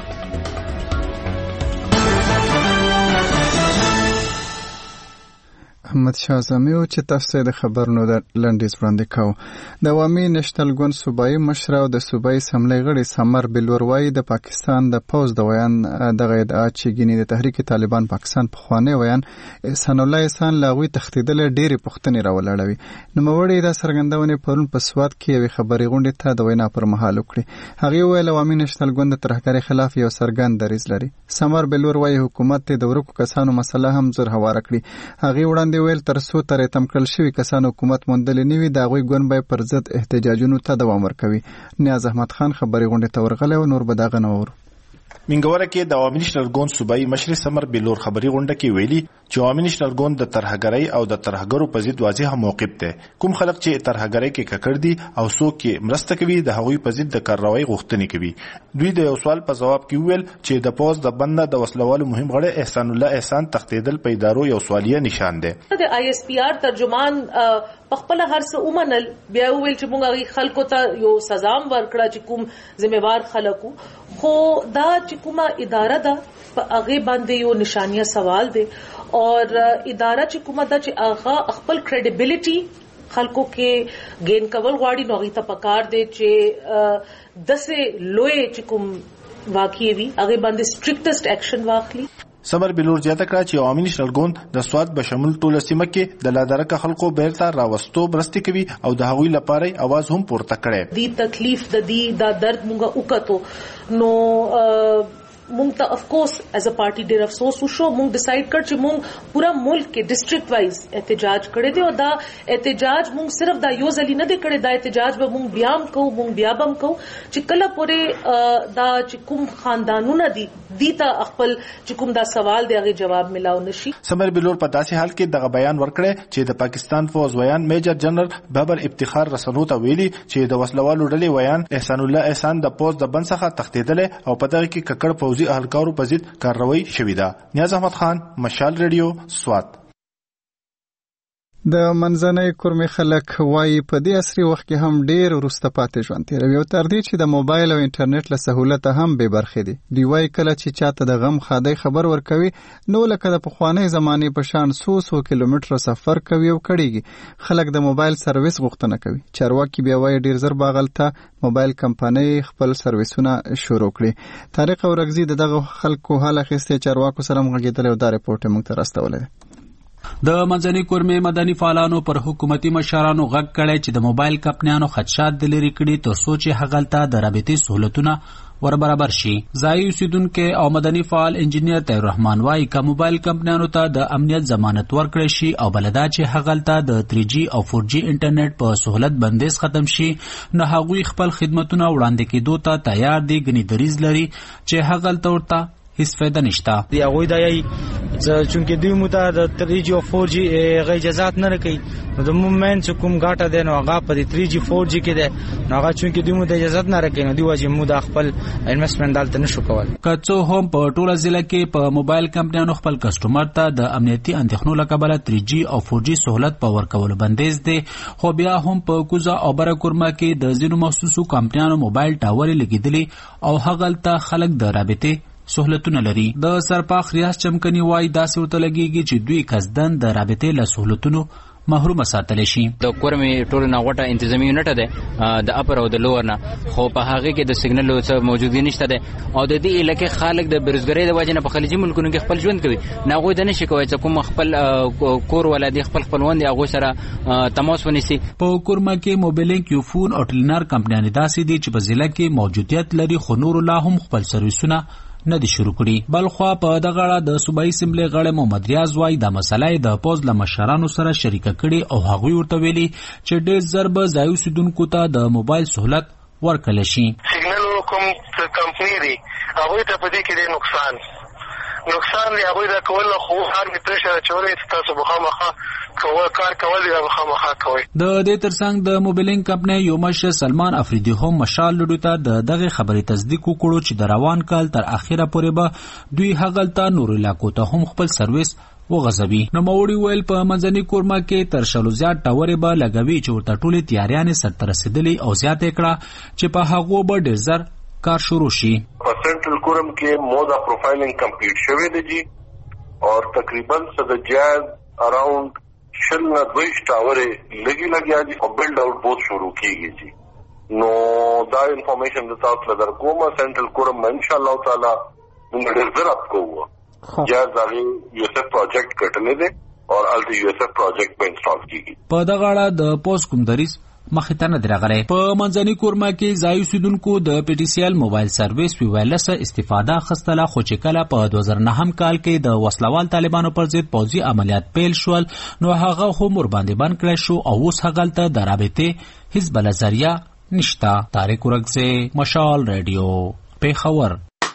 احمدشاه زمي چې تاسو د خبرونو د لنډیز وړاندې کوو. د عوامي نېشنل ګوند صوبایي مشر او د صوبایي اسمبلی غړي سمر بلور وایي د پاکستان د پوز د ویان دغه ادعا چې ګینې د تحریک طالبان پاکستان په خوانې ویان احسان الله احسان لاغوي تختیدل ډېری پښتنې راولړوي. نوموړي دا څرګندونه پرون په سواد کې یو خبري غونډه ته د وینا پر مهال وکړي. هغه ویل عوامي نېشنل ګوند د ترهګرۍ خلاف یو څرګند دریځ لري. سمر بلور وایي حکومت د ورکو کسانو مسله هم زر هواره کړي. هغه وړاندې ویل تر څو تر تم کړل شوی کسان حکومت موندل نه وي دا غوي ګون به پر ضد احتجاجونو ته دوام ورکوي. نیاز احمد خان خبري غونډه ته ورغله او نور بداغه نور
منګوره کې د عوامي نېشنل ګوند صوبایي مشر سمر بلور خبري غونډه کې ویلي چې عوامي نېشنل ګوند د ترهګرۍ او د ترهګرو په ضد واضح موقف دی. کوم خلک چې ترهګرۍ کې ککړ دي او څوک کې مرسته کوي د هغوی په ضد د کاروایی غوښتنې کوي. دوی د یو سوال په جواب کې ویل چې د پوز د بنده د وسلوالو مهم غړي احسان الله احسان تختیدل په ادارو یو سوالیه نشان دی.
د آی اس پی آر ترجمان پخپل هر څه ومنل بیا ویل چې موږ خلکو ته یو سزا ورکړه چې کوم ذمہوار خلکو خو دا چې کومه اداره ده په هغه باندې یو نشانیه سوال دی اور اداره چې کومه ده چې هغه خپل کریډیبিলিټي خلکو کې گین کول غواړي نو هغه ته پکار دی چې دسه لوی چې کوم واقعي وي هغه باندې سټریکټست اکشن واخلي.
سمر بلور زیاته کړه چې عوامي نېشنل ګوند د سواد به شمول ټوله سیمه کې د لادرکه خلکو بیرته راوستو برستی کوي او د هغوی لپاره आवाज هم پورته کړي.
دی تکلیف د دی دا درد مونږه وکړو نو مونږ ته اف کورس ایز ا پارټي ډېر افسوس وشو. مونږ ډیسایډ کړ چې مونږ پورا ملک کې ډیسټریکټ وایز احتجاج کړی دی او دا احتجاج مونږ صرف دا یو ځلی نه دی کړی دا احتجاج به مونږ بیا هم کوو مونږ بیا هم کوو چې کله پورې دا چې کوم خاندانونه دي دی ته خپل چې کوم دا سوال دی هغه جواب ملاو نشي.
سمر بلور په داسې حال کې دغه بیان ورکړی چې د پاکستان فوز ویان میجر جنرال بابر افتخار رسنو ته ویلي چې د وسلوالو ډلې ویان احسان الله احسان د پوز د بن څخه تختیدل او په دغه کې ککړ پوزي اهلکارو په ضد کاروایی شوې ده. نیاز احمد خان مشال ریډیو سوات.
د منځنۍ کورمې خلک وایي په دې عصري وخت کې هم ډېر وروسته پاتې ژوند تیروي او تر دې چې د موبایل او انټرنیټ له سهولت هم بې برخې دي. دوی وایي کله چې چاته د غم خادۍ خبر ورکوي نو لکه د پخوانۍ زمانې په شان څو څو کیلومتره سفر کوي او کړيږي. خلک د موبایل سرویس غوښتنه کوي. چارواکي بیا وایي ډېر زر باغلته موبایل کمپنۍ خپل سرویسونه شروع کړي. طارق اورګزي دغه خلکو حال اخیسته چارواکو سره مغږیدل او دا رپورټ موږ ته راستولې.
د منځنۍ کورمې مدني فعالانو پر حکومتي مشرانو غږ کړی چې د موبایل کمپنیانو خدشات د لري کړي تر څو چې هغلته د رابطې سہولتونه ور برابر شي. ځایي اوسیدونکو او مدني فعال انجینیر طاهر الرحمن وايي چې موبایل کمپنیانو ته د امنیت ضمانت ورکړي شي او بلدا چې هغلته د تھری جی او فور جی انټرنیټ په سہولت بندیز ختم شي نه هغوی خپل خدماتونه وړاندې کېدو ته تیار دي، غني دریز لري چې هغلته ورته هیڅ فایده نشته.
دی هغوی دا یي چونکې دوی مو ته د تھری جی او فور جی هغه اجازات نه راکوي، نو د مومنټ چې کوم ګاټه دی نو هغه په دې تھری جی فور جی کې دی، نو هغه چونکې دوی مو ته اجازات نه راکوي، نو دوی واجب مو د خپل انویسټمنټ دلته نشو کول. که څه هم
په ټوله ضلع کې په موبایل کمپنیانو خپل کسټمر ته د امنیتي اندېښنو له کبله تھری جی او فور جی سہولت په ورکولو بندیز دی، خو بیا هم په کوزه او بره کورما کې د ځینو مخصوصو کمپنیانو موبایل ټاورې لګېدلي او هغلته خلک د رابطې سہولتونه لري. د سرپاخ ریاض چمکني وای داسې ورته لګیږي چې دوی قصدن د رابطې له سہولتونو محروم ساتل شي.
د کورمې ټولو نه غوټه انتظامی یونټ ده د اپر او د لوور نه، خو په هغه کې د سیګنل څه موجودګي نشته ده او د دې علاقې خلک د بیروزګاری د وجې نه په خلیجي ملکونو کې خپل ژوند کوي، نه غوي د نشي کوي چې کوم خپل کور ولادي خپل خپلوان دي هغه سره تماس ونیسي.
په کورما کې موبایلینګ، یوفون او ټلینار کمپنیانې داسې دي چې په ضلع کې موجودیت لري، خو نور لا هم خپل سرویسونه نه دي شروع کړي. بلخوا په دغه اړه د صوبایي اسمبلی غړی محمد ریاض وای د مسلې د پوز له مشرانو سره شریکه کړي او هغوی ورته ویلي چې ډېر زر به ځایي اوسیدونکو ته د موبایل سہولت ورکړل شي.
سیګنل کوم کمپنی دی هغوی ته په دې کې ډېر نقصان نقصان دی، هغوی دا کول خو هر می پرېشر اچولی تاسو مخامخه کوه کار کول دی مخامخه کوي.
د دې ترڅنګ د موبایلینګ کمپنۍ یو مشر سلمان افریدي هم مشال لډو ته د دغه خبرې تصدیق وکړو چې د روان کال تر اخیره پورې به دوی هغلته نور علاقو ته هم خپل سرویس وغځوي. نو موري ویل په منځني کورما کې تر شلو زیات ټاورې به لګوي چې ورته ټولې تیاریانې سرته رسېدلې او زیاته کړه چې په هغو به ډېر زر کار شروع شي.
په سنټرل کورم کې مودا پروفایلینګ کمپلیټ شوی دی جی اور تقریبا صد جایز اراؤنڈ شل نه دویش ټاورې لګي لګیا دي او بلډ آؤٹ بہت شروع کیږي جی. نو دا انفارمیشن د تاسو لپاره کومه سنټرل کورم ان شاء الله تعالی موږ ډېر زرات کوو جایز دغه یو څه پروجیکټ کټلې دي او الټي یو څه پروجیکټ په انسټال کیږي.
په دغه اړه د پوس کوم دریس مخې ته نه درغلې. په منځني کورما کې ځایي اوسیدونکو د پی ټي سی ایل موبایل سرویس وی وایرلس استفاده اخیستله، خو چې کله په دوه زره نهم کال کې د وسلوال طالبانو پر ضد پوځي عملیات پیل شول نو هغه هم ور باندې بند کړی شو او اوس هغلته د رابطې هیڅ بله ذریعه نشته. طارق ورکزی، مشال ریډیو، پیښور.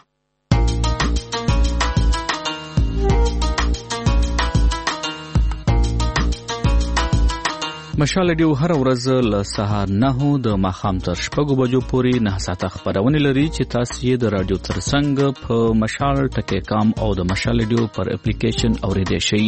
مشال ریډیو هر ورځ له سهار نهو د ماښام تر شپږو بجو پورې نه ساعته خپرونه لري چې تاسو یې د رادیو ترڅنګ په مشال ټکی کام او د مشال ریډیو پر اپلیکیشن اوریدئ شئ.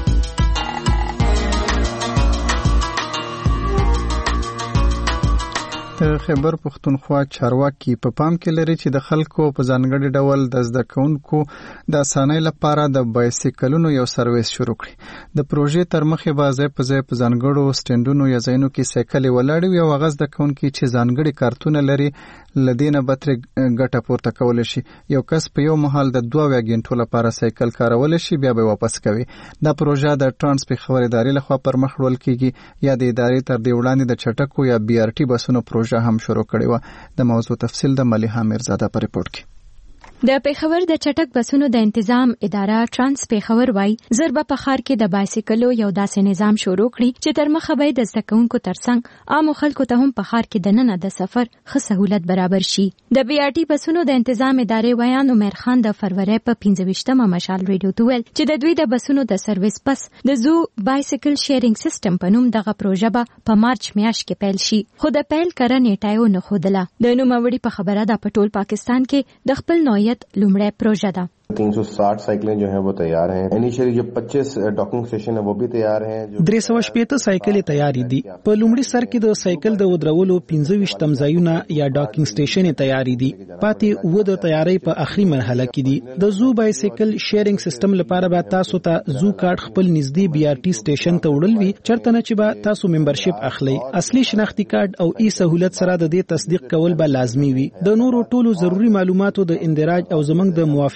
د خیبر پښتونخوا چارواکي په پام کې لري چې د خلکو په ځانګړي ډول د زده کوونکو د اسانۍ لپاره د بایسیکلونو یو سرویس شروع کړي. د پروژې تر مخې به ځای په ځای په ځانګړو سټینډونو یا ځایونو کې سایکلې ولاړې وي او هغه زده کوونکي چې ځانګړي کارتونه لري له دې نه به ترې ګټه پورته کولی شي. یو کس په یو مهال د دوه اویا ګنټو لپاره سایکل کارولی شي، بیا به واپس کوي. دا پروژه د ټرانس پیښور ادارې لخوا پر مخ وړل کیږي یا د ادارې تر دې وړاندې د چټکو یا بي ار ټي بسونو پروژه هم شروع کړې و. د موضوع تفصیل د ملیحه میرزاده په ریپورت کې.
د پیښور د چټک بسونو د تنظیم اداره ټرانس پیښور وای زربه په ښار کې د بایسیکلو یو داسې نظام شروع کړي چې تر مخه به د زکونکو ترڅنګ عام خلکو ته هم په ښار کې د نن د سفر ښه سہولت برابر شي. د بي ار ټي بسونو د تنظیم ادارې ویان عمر خان د فروری په پنځه ویشتمه مشال ریډیو ته ویل چې د دوی د بسونو د سرویس پس د زو بایسیکل شیرینګ سیستم په نوم دغه پروژه به په مارچ میاشت کې پیل شي، خو د پیل کړه نیټه نه خوده. د نوموړي په خبره د پټول پاکستان کې د خپل نوعیت لومړی پروژه ده.
तीन सौ साठ साइकिलें जो हैं वो तैयार हैं. इनिशियली जो पच्चीस डॉकिंग स्टेशन है वो भी तैयार हैं.
درې سوه شپېته سایکلې تیاری دي. په لومړي سر کې د سایکل د ودرولو پنځه ویشت ځایونه یا ډاکینګ سټیشن تیاری دي. پاتې اووه د تیاری په آخري مرحله کې دي. د زو بایسیکل شیرینګ سیستم لپاره به تاسو ته زو کارت خپل نږدې بي ار ټي سټیشن ته وړل وي، چرته نه چې به تاسو ممبرشپ اخلي. اصلي شناختی کارت او ای سہولت سره د دې تصدیق کول به لازمي وي. د نورو ټولو ضروری معلوماتو د اندراج او زمنګ د موافقې تر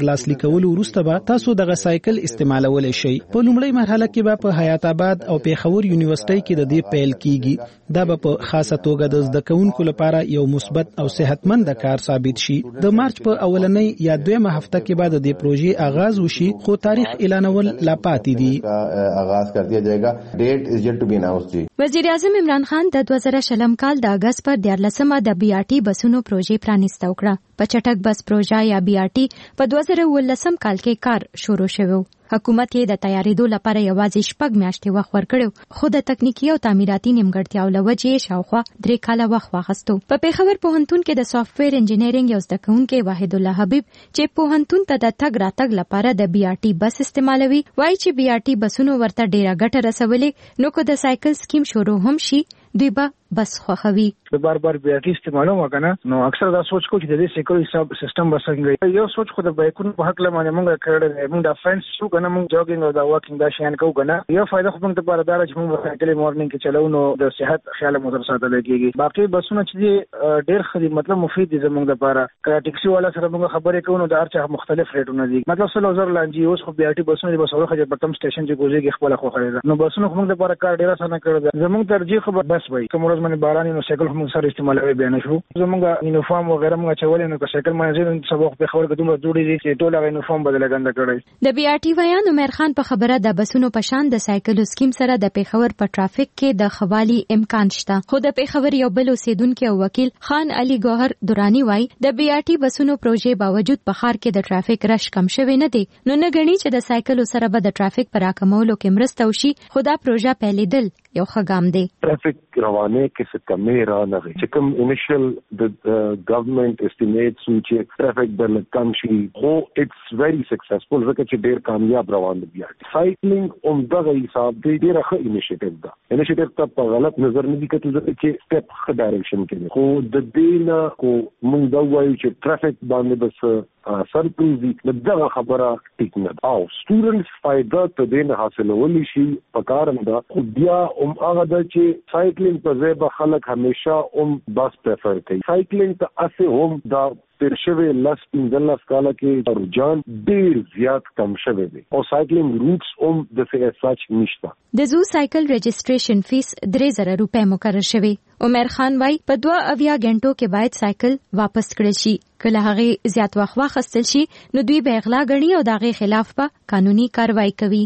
لاسلیک کولو وروسته به تاسو دغه سایکل استعمالولای شئ. په لومړی مرحله کې به په حیات آباد او پیښور یونیورسيټي کې د دې پیل کیږي. دا به په خاصه توګه د زده کوونکو لپاره یو مثبت او صحتمند کار ثابت شي. د مارچ په اولنۍ یا دویمه هفته کې بعد د دې پروژې آغاز وشي، خو تاریخ اعلانول لا پاتې دي.
آغاز کر دیا جائے گا. ڈیٹ از یٹ ٹو بی اناؤنسڈ.
وزیر اعظم عمران خان د دوه زره شلم کال د اگست پر دیارلسمه د بي آر ټي بسونو پروژې پرانیسته وکړه. په چټک بس پروژه یا بي آر ټي په دوه زره ولسم کال کې کار شروع شوی. حکومت یې د تیاریدو لپاره یوازې شپږ میاشتې وخت ورکړو، خو د تکنیکی او تعمیراتي نیمګړتیاو له وجې شاوخوا درې کاله وخت واخیستو. په پیښور پوهنتون کې د سافټویر انجینرینګ یو زده کوونکی واحد الله حبیب چې پوهنتون ته د تګ راتګ لپاره د بي آر ټي بس استعمالوي، وایي چې بي آر ټي بسونو ورته ډیره ګټه رسولې، نو که د سایکل سکیم شروع هم شي دوی به بس خوښوي.
د بار بار بي آر ټي استعمالوم وکنه، نو اکثر دا سوچ کو چې د دې سیکورټي حساب سیستم وسنګي. یو سوچ خو د بایکونو په حق لمانه موږ کړل، موږ د فرنس شو کنه، موږ جوګینګ او دا واکینګ دا شیان کوو کنه. یو فائدہ خو موږ ته پر دار چې موږ سایکل مورنینګ کې چلاو، نو د صحت خیال مو تر ساتل کېږي. باقي بسونه چې ډېر خدي مطلب مفید دي زموږ لپاره. کله ټیکسي والا سره موږ خبرې کوو، نو د هر چا مختلف ریټونه دي. مطلب سلو زر لانجی اوس خو بي آر ټي بسونه د بسوره خجر پټم سټیشن چې ګوزيږي خپل خو خریدا، نو بسونه موږ لپاره کار ډېر اسانه کړی. زموږ ترجیح خو بس وای کوم ورځ باندې باران نو سایکل هم سره استعمالوي بیان شو. زموږ یونیفارم وغیرہ موږ چولې نو سایکل باندې سبق په خبر کې دومره جوړې دي چې ټول هغه یونیفارم بدل غند کړی.
د بي آر ټي ویان عمر خان په خبره د بسونو په شان د سایکل سکیم سره د پیښور په ټرافیک کې د خوالي امکان شته، خو د پیښور یو بل اوسیدونکو او وکیل خان علي ګوهر دورانی وایي د بي آر ټي بسونو پروژې باوجود په ښار کې د ټرافیک رش کم شوی نه دی، نو نه غني چې د سایکل سره به د ټرافیک پر راکمولو کې مرسته وشي، خو دا پروژه پیلېدل یو ښه ګام دی.
ټرافیک روانه کې څه کمی را نه غي چې کوم انیشل د ګورنمنت استیمیټس چې ټرافیک بل کم شي، خو اټس ویری سکسسفل ځکه چې ډیر کامیاب روان دی. سایکلینګ هم دغه حساب دی ډیر ښه انیشیټیو ده. انیشیټیو ته په غلط نظر نه دی کتل چې سټپ ښه ډایرکشن کې، خو د دې نه کو موږ دا وایو چې ټرافیک باندې بس سرپریزي دغه خبره ټیک نه ده. او سټوډنټس فائدہ ته دې نه حاصلولی شي پکارم ده، خو بیا هم هغه ده چې سایکلینګ په ځای به خلک همیشه هم بس پریفر کوي. سایکلینګ ته اسه هم دا تیر شوی لس پنځلس کاله کې رجحان ډیر زیات کم شوی دی او سایکلینګ روټس هم د څه سچ نشته.
د زو سایکل رجسټریشن فیس درې زره روپۍ مقرر شوی. عمر خان وايي په دوه اویا غنټو کې باید سایکل واپس کړل شي. کله هغه زیات وخت واخیستل شي نو دوی به اغلا غني او دغه خلاف په قانوني کاروایی کوي.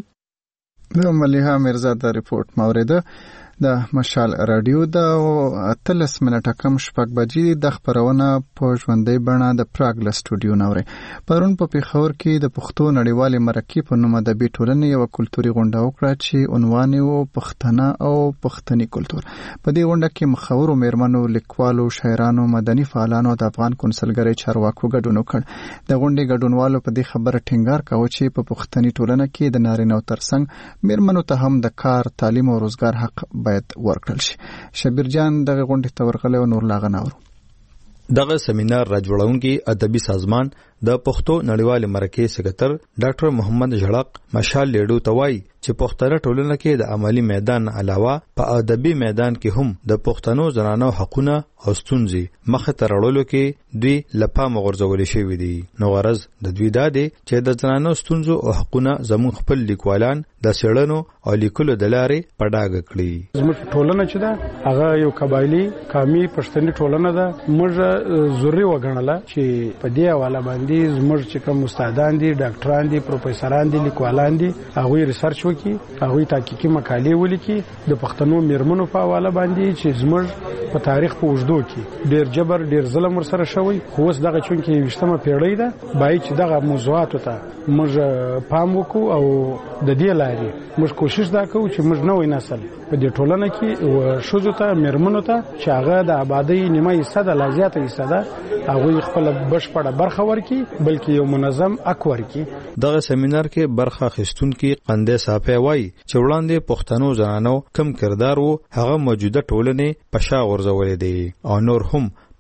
د مليحه مرزا د ریپورت موریده د مشال رادیو د اتلس منټه کم شپږ بجې د خبرونه په ژوندۍ بڼه د پراګ له سټوډیو نوري پرون په پیښور کې د پښتو نړیوالې مرکې په نوم د بیټولنې یو کلتوري غونډه وکړه چې عنوان یې و پښتنه او پښتني کلتور. په دې غونډه کې مخورو میرمنو، لیکوالو، شاعرانو، مدني فعالانو د افغان کونسلګرۍ چارواکو ګډون وکړ. د غونډې ګډونوالو په دې خبره ټینګار کاوه چې په پښتني ټولنه کې د نارینه ترڅنګ میرمنو ته هم د کار، تعلیم او روزګار حق باید ورکړل شي. شبیر جان دغه غونډې ته ورغلی او نور لاغه ناورو.
دغه سیمینار راجوړونکي ادبي سازمان د پښتو نړیوال مرکې سکرټر ډاکټر محمد جړق مشال لیډو توای چې پښتنه ټولنه کې د عملی میدان علاوه په ادبي میدان کې هم د پښتنو زنانو حقوقونه او ستونزې مخه ته راوړلو کې دوی لپاره مغرضول شوی دي. نو غرض د دوی دا دی چې د زنانو ستونزو او حقوقونه زموږ خپل لیکوالان د سړنو او لیکلو د لارې پډاګ کړي.
زموږ ټولنه چې ده هغه یو قبایلی قومي پښتني ټولنه ده. موږ ضروري وګڼله چې په دې حواله باندې زموږ چې کوم استادان دي، ډاکټران دي، پروفیسوران دي، لیکوالان دي، هغه ریسرچ وکړي، هغه تحقیقي مقالې ولیکي د پښتنو میرمنو په حواله باندې چې زموږ په تاریخ په وجدو کې ډیر جبر، ډیر ظلم ورسره شوی. خو اوس دغه چون کې وشتمه پیړۍ ده، باید چې دغه موضوعات ته موږ پام وکړو او د دې لارې موږ کوشش دا کوو چې موږ نوې نسل په دې ټولنه کې او شوزو ته میرمنو ته چې هغه د آبادی نیمه حصہ د لازیاته حصہ ده هغه خپل بشپړه برخه ورکړي، بلکې یو منظم اک ورکړي.
دغه سیمینار کې برخه اخیستونکي قندې صافی وایي چې وړاندې پښتنو زنانو کم کردار وو هغه موجوده ټولنې په شا غورځولې دي او نور هم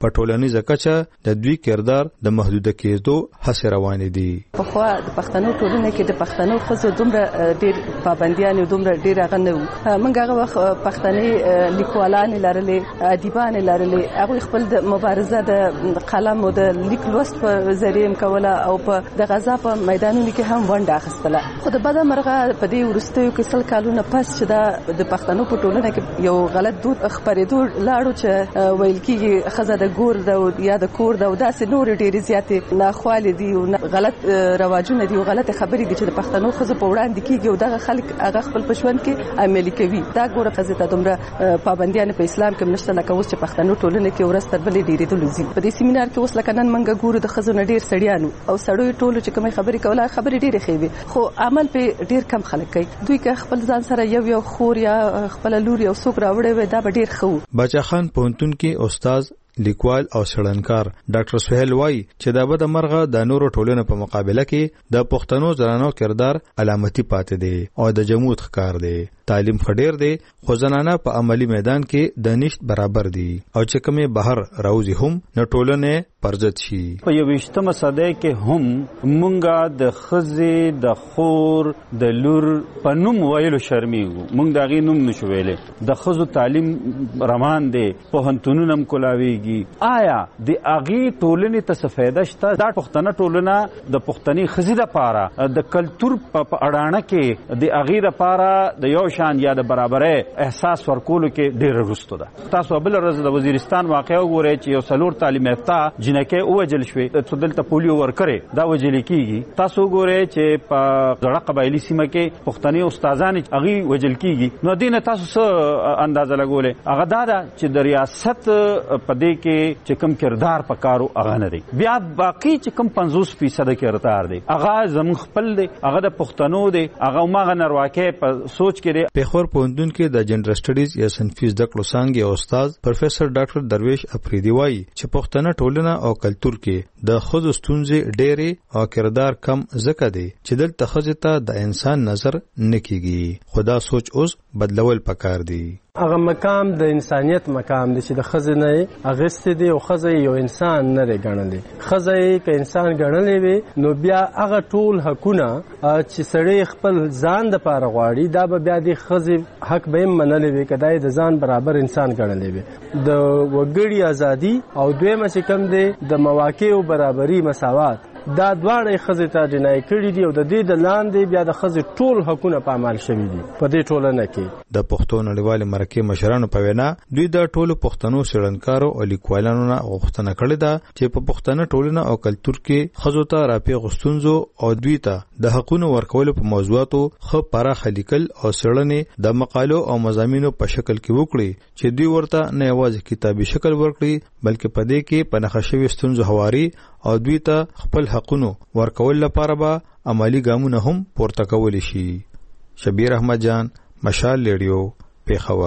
په ټولنیزه کچه د دوی کردار د محدوده کېدو هڅې روانې دي.
په خو د پښتنو ټولنه کې د پښتنو خزو دومره ډېر پابندیان او دومره ډېر غنه وو. موږ هغه وخت پښتني لیکوالان لرلې، ادیبان لرلې، هغه خپل د مبارزه د قلم او د لیک لوست په ذریعہ کوله او په د غزا په میدانونو کې هم ونډه اخیستله. خو د بده مرغه په دې وروستیو کې سل کالونه پس چې دا د پښتنو په ټولنه کې یو غلط دود خپرېدو لاړو چې ویل کېږي ښځه د ګور ده یا د کور ده او داسې نورې ډېرې زیاتې ناخوالې دي او غلط رواجونه دي او غلطې خبرې دي چې د پښتنو ښځو په وړاندې کېږي او دغه خلک هغه خپل په ژوند کې عملي کوي. دا ګوره ښځې ته دومره پابندیان په اسلام کې نشته لکه اوس چې پښتنو ټولنه کې ورځ تر بلې ډېرېدلو ځي. په دې سیمینار کې اوس لکه نن موږ ګورو د ښځو نه ډېر سړیانو او سړیو ټولو چې کومې خبرې کوله خبرې ډېرې ښې وي خو عمل په ډېر کم خلک کوي. دوی که خپل ځان سره یو یو خور یا خپل لور یو څوک راوړی وي دا به ډېر ښه وو.
باچا خان پوهنتون کې استاد لیکوال او څېړنکار ډاکټر سهیل وایي چې د بده مرغه د نورو ټولنو په مقابله کې د پښتنو زنانو کردار علامتي پاتې دی او د جمود ښکار دی. تعلیم خډیر دی خو زنانه په عملی میدان کې د نشت برابر دي او چې کومه بهر راوځي هم نه ټولنه پرځت شي.
په یوویشتمه صدۍ کې هم مونږه د خزې د خور د لور په نوم ویلو شرمېږو. مونږ د هغې نوم نشو ویلی. د ښځو تعلیم روان دی، پوهنتونونه هم کولاویږي. آیا د هغې ټولنې ته څه فایده شته؟ دا پښتنه ټولنه د پښتني ښځې دپاره د کلتور په اډانه کې د هغې دپاره د یو شان یا د برابرۍ احساس ورکولو کې ډېره وروسته ده. تاسو بله ورځ د وزیرستان واقعه وګورئ چې یو څلور تعلیم یافته جنکۍ ووژل شوې، څو دلته پولیو ورکړې دا وژلې کېږي. تاسو وګورئ چې په زړه قبایلي سیمه کې پښتني استادان هغې وژل کېږي. نو دې نه تاسو څه اندازه لګولې؟ هغه دا ده چې د ریاست په دې کې چې کوم کردار په کارو هغه نه دی. بیا باقي چې کوم پنځوس فیصده کردار دی هغه زموږ خپل دی، هغه د پښتنو دی، هغه هماغه نرواکۍ په سوچ کې دی.
پیښور پوهنتون کې د جنډر سټډیز یا صنفي زده کړو څانګې استاد پروفیسور ډاکټر درویش افریدي وایي چې پښتنه ټولنه او کلتور کې د ښځو ستونزې ډېرې او کردار کم ځکه دی چې دلته ښځې ته د انسان نظر نه کېږي. خو دا سوچ اوس بدلول پکار دی.
هغه مقام د انسانیت مقام دی چې د ښځې نه یې اخیستی دی او ښځه یو انسان نه دی ګڼلی. ښځه یې که انسان ګڼلی وي نو بیا هغه ټول حقونه چې سړی خپل ځان دپاره غواړي دا به بیا د ښځې حق به یې منلی وي که دا یې د ځان برابر انسان ګڼلی وي. د وګړي ازادي او دویمه چې کوم دی د مواقعو برابري مساوات دا دواړه ښځې ته ډینای کړي دي او د دې د لاندې بیا د ښځې ټول حقونه په عمل شوي دي په دې ټولنه کې.
د پښتو نړیوالې مرکې مشرانو په وینا دوی د ټولو پښتنو څېړنکارو او لیکوالانو نه غوښتنه کړې ده چې په پښتنه ټولنه او کلتور کې ښځو ته راپېغو ستونزو او دوی ته د حقونو ورکولو په موضوعاتو ښه پراخه لیکل او څېړنې د مقالو او مضامینو په شکل کې وکړي چې دوی ورته نه یوازې کتابي شکل ورکړي بلکې په دې کې په نښه شوي ستونزو هواري او دوی ته خپل حقونو ورکول لپاره به عملی ګامونه هم پورته کولی شي. شبیر احمد جان، مشال ریډیو، پیښور.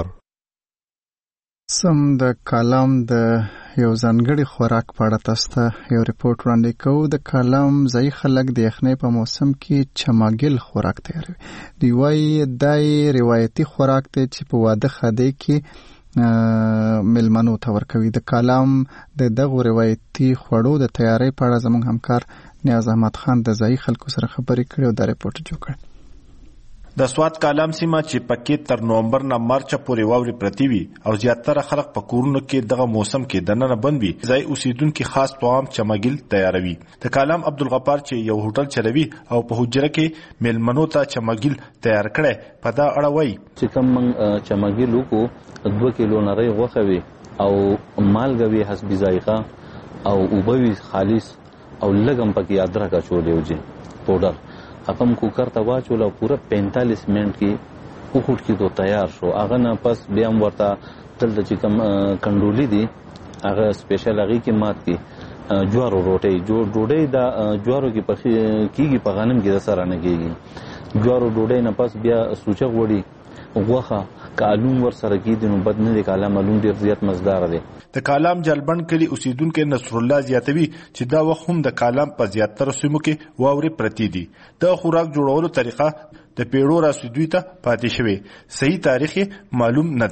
سم د کالام د یو ځانګړي خوراک په اړه تاسو ته یو ریپورت وړاندې کوو. د کالام ځایي خلک د یخنۍ په موسم کې چماګل خوراک تیاروي. دوی وایي دا روایتي خوراک دی چې په واده خادۍ کې ملمنو ته ورکوي. د کالام د دغو روایتي خوړو د تیاری په اړه زموږ همکار نیاز احمد خان د ځایي خلکو سره خبرې کړې او دا ریپورت جوړ کړ.
د سوات کالام سیمه چې پکې تر نومبر نه مارچ پورې واوري پرتی وي او زیاتره خلک په کورونو کې دغه موسم کې دننه بند وي، ځای اوسیدونکو خاص طعام چماګل تیاروي. د کالام عبدالغفار چې یو هوټل چلوي او په حجره کې میلمنو ته چماګل تیار کړي په دا اړه وایي
چې کوم چماګل وکړو دوه کیلو نری غوښه وي او مالګه وي حسب ذائقه او اوبه وي خالص او لګم پکې ادرک اچولې وځي پاوډر اقم کوکر ته واچول او پورا پینتالیس منټ کې وخوټ کې تو تیار شو. هغه نه پس بیا هم ورته دلته چې کوم کنډولي دي هغه سپیشل هغې کې مات کې جوارو روټۍ جوړ ډوډۍ د جوارو کې پخې کېږي په غنم کې د سره نه کېږي. جوارو ډوډۍ نه پس بیا سوچه غوړي غوښه کالوم ور سره کېږي نو بد نه دی. کالام معلوم ډېر زیات مزدار دی.
د کالام جلبند کلي اوسیدونکو نصر الله زیاتوي چې دا وخت هم د کالام په زیاتره سیمو کې واوري پرتی دي. د خوراک جوړولو طریقه د پیړو راسیدوي ته پاتې شوی، صحیح تاریخ معلوم نه دی.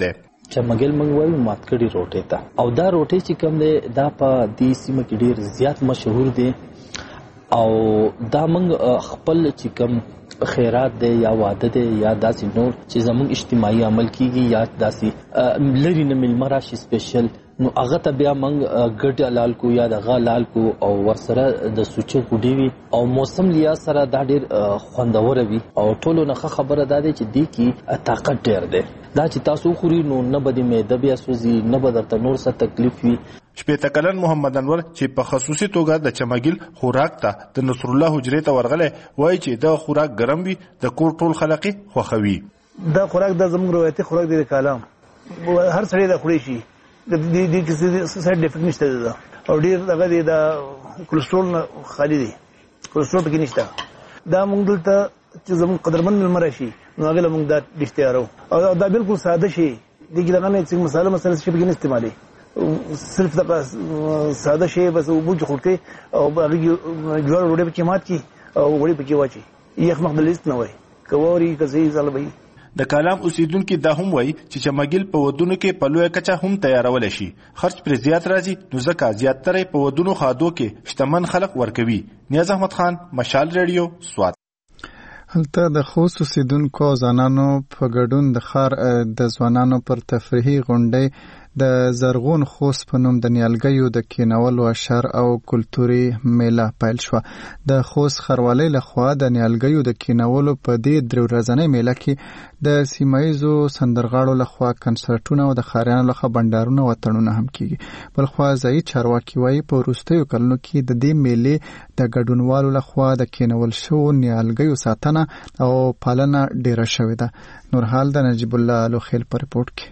چمګل موږ وایو ماتکړی روټي ته. او دا روټي چې کوم دی دا په دې سیمه کې ډیر زیات مشهور دی او دا موږ خپل چې کوم خیرات دی یا واده دی یا داسې نور چې زموږ اجتماعي عمل کیږي یا داسې لري نه ملمه راشي سپیشل نو هغه ته بیا موږ ګډ لال کو یا دغه لال کو او ورسره د سوچو کوډي وي او موسم لیا سره دا ډیر خوندور وي او ټولو نه خبره ده چې دی کی طاقت ډیر ده. دا چې تاسو خوري نو نه بده معده بیا سوزي نه بده تر نور څه تکلیف وي.
شپېته کلن محمد انور چې په خصوصي توګه د چمګل خوراک ته د نصر الله حجرې ته ورغله وایي چې دا خوراک ګرم وي د کور ټول خلقي خوخوي.
دا خوراک د زموږ روایتي خوراک دی کلام هر سړی د خوري شي د دې کیسې سایډ افیکټ نشته ده او ډیر دغه دی دا کولېسترول خالي دی کولېسترول پکې نشته. دا موږ دلته چې زموږ قدرمن ملمر شي نو هغه موږ دا ډیشتیارو او دا بالکل ساده شي دغه دغه نه چې مساله مسله شي پکې نه استعمالي صرف دغه ساده شي بس وبوج خورته او هغه جوړ وړي پکې مات کی او وړي پکې واچي یخ مخدلیست نه وای کووري کزي زلبي.
د کلام اوسیدونکو دا هم وایي چې چمګل په ودونو کې په لوی کچه هم تیارول شي خرج پر زیات راځي نو ځکه زیاتره په ودونو خادو کې شتمن خلک ورکوي. نیاز احمد خان مشال ریډیو سوات.
هلته د خوست اوسیدونکو ځوانانو په ګډون د ښار د ځوانانو پر تفریحي غونډې د زرغون خوست په نوم د نیالګیو د کینولو اشر او کلتوري میله پیل شوه. د خوست ښاروالۍ لخوا د نیالګیو د کینولو په دې درې ورځنۍ میله کې د سیمایزو سندرغاړو لخوا کنسرټونه او د ښاریانو لخوا بنډارونه او اتڼونه هم کیږي. بلخوا ځایي چارواکي وایي په وروستیو کلونو کې د دې میلې د ګډونوالو لخوا د کینول شوو نیالګیو ساتنه او پالنه ډیره شوې ده. نورحال د نجیب الله لوخیل په رپورټ کې.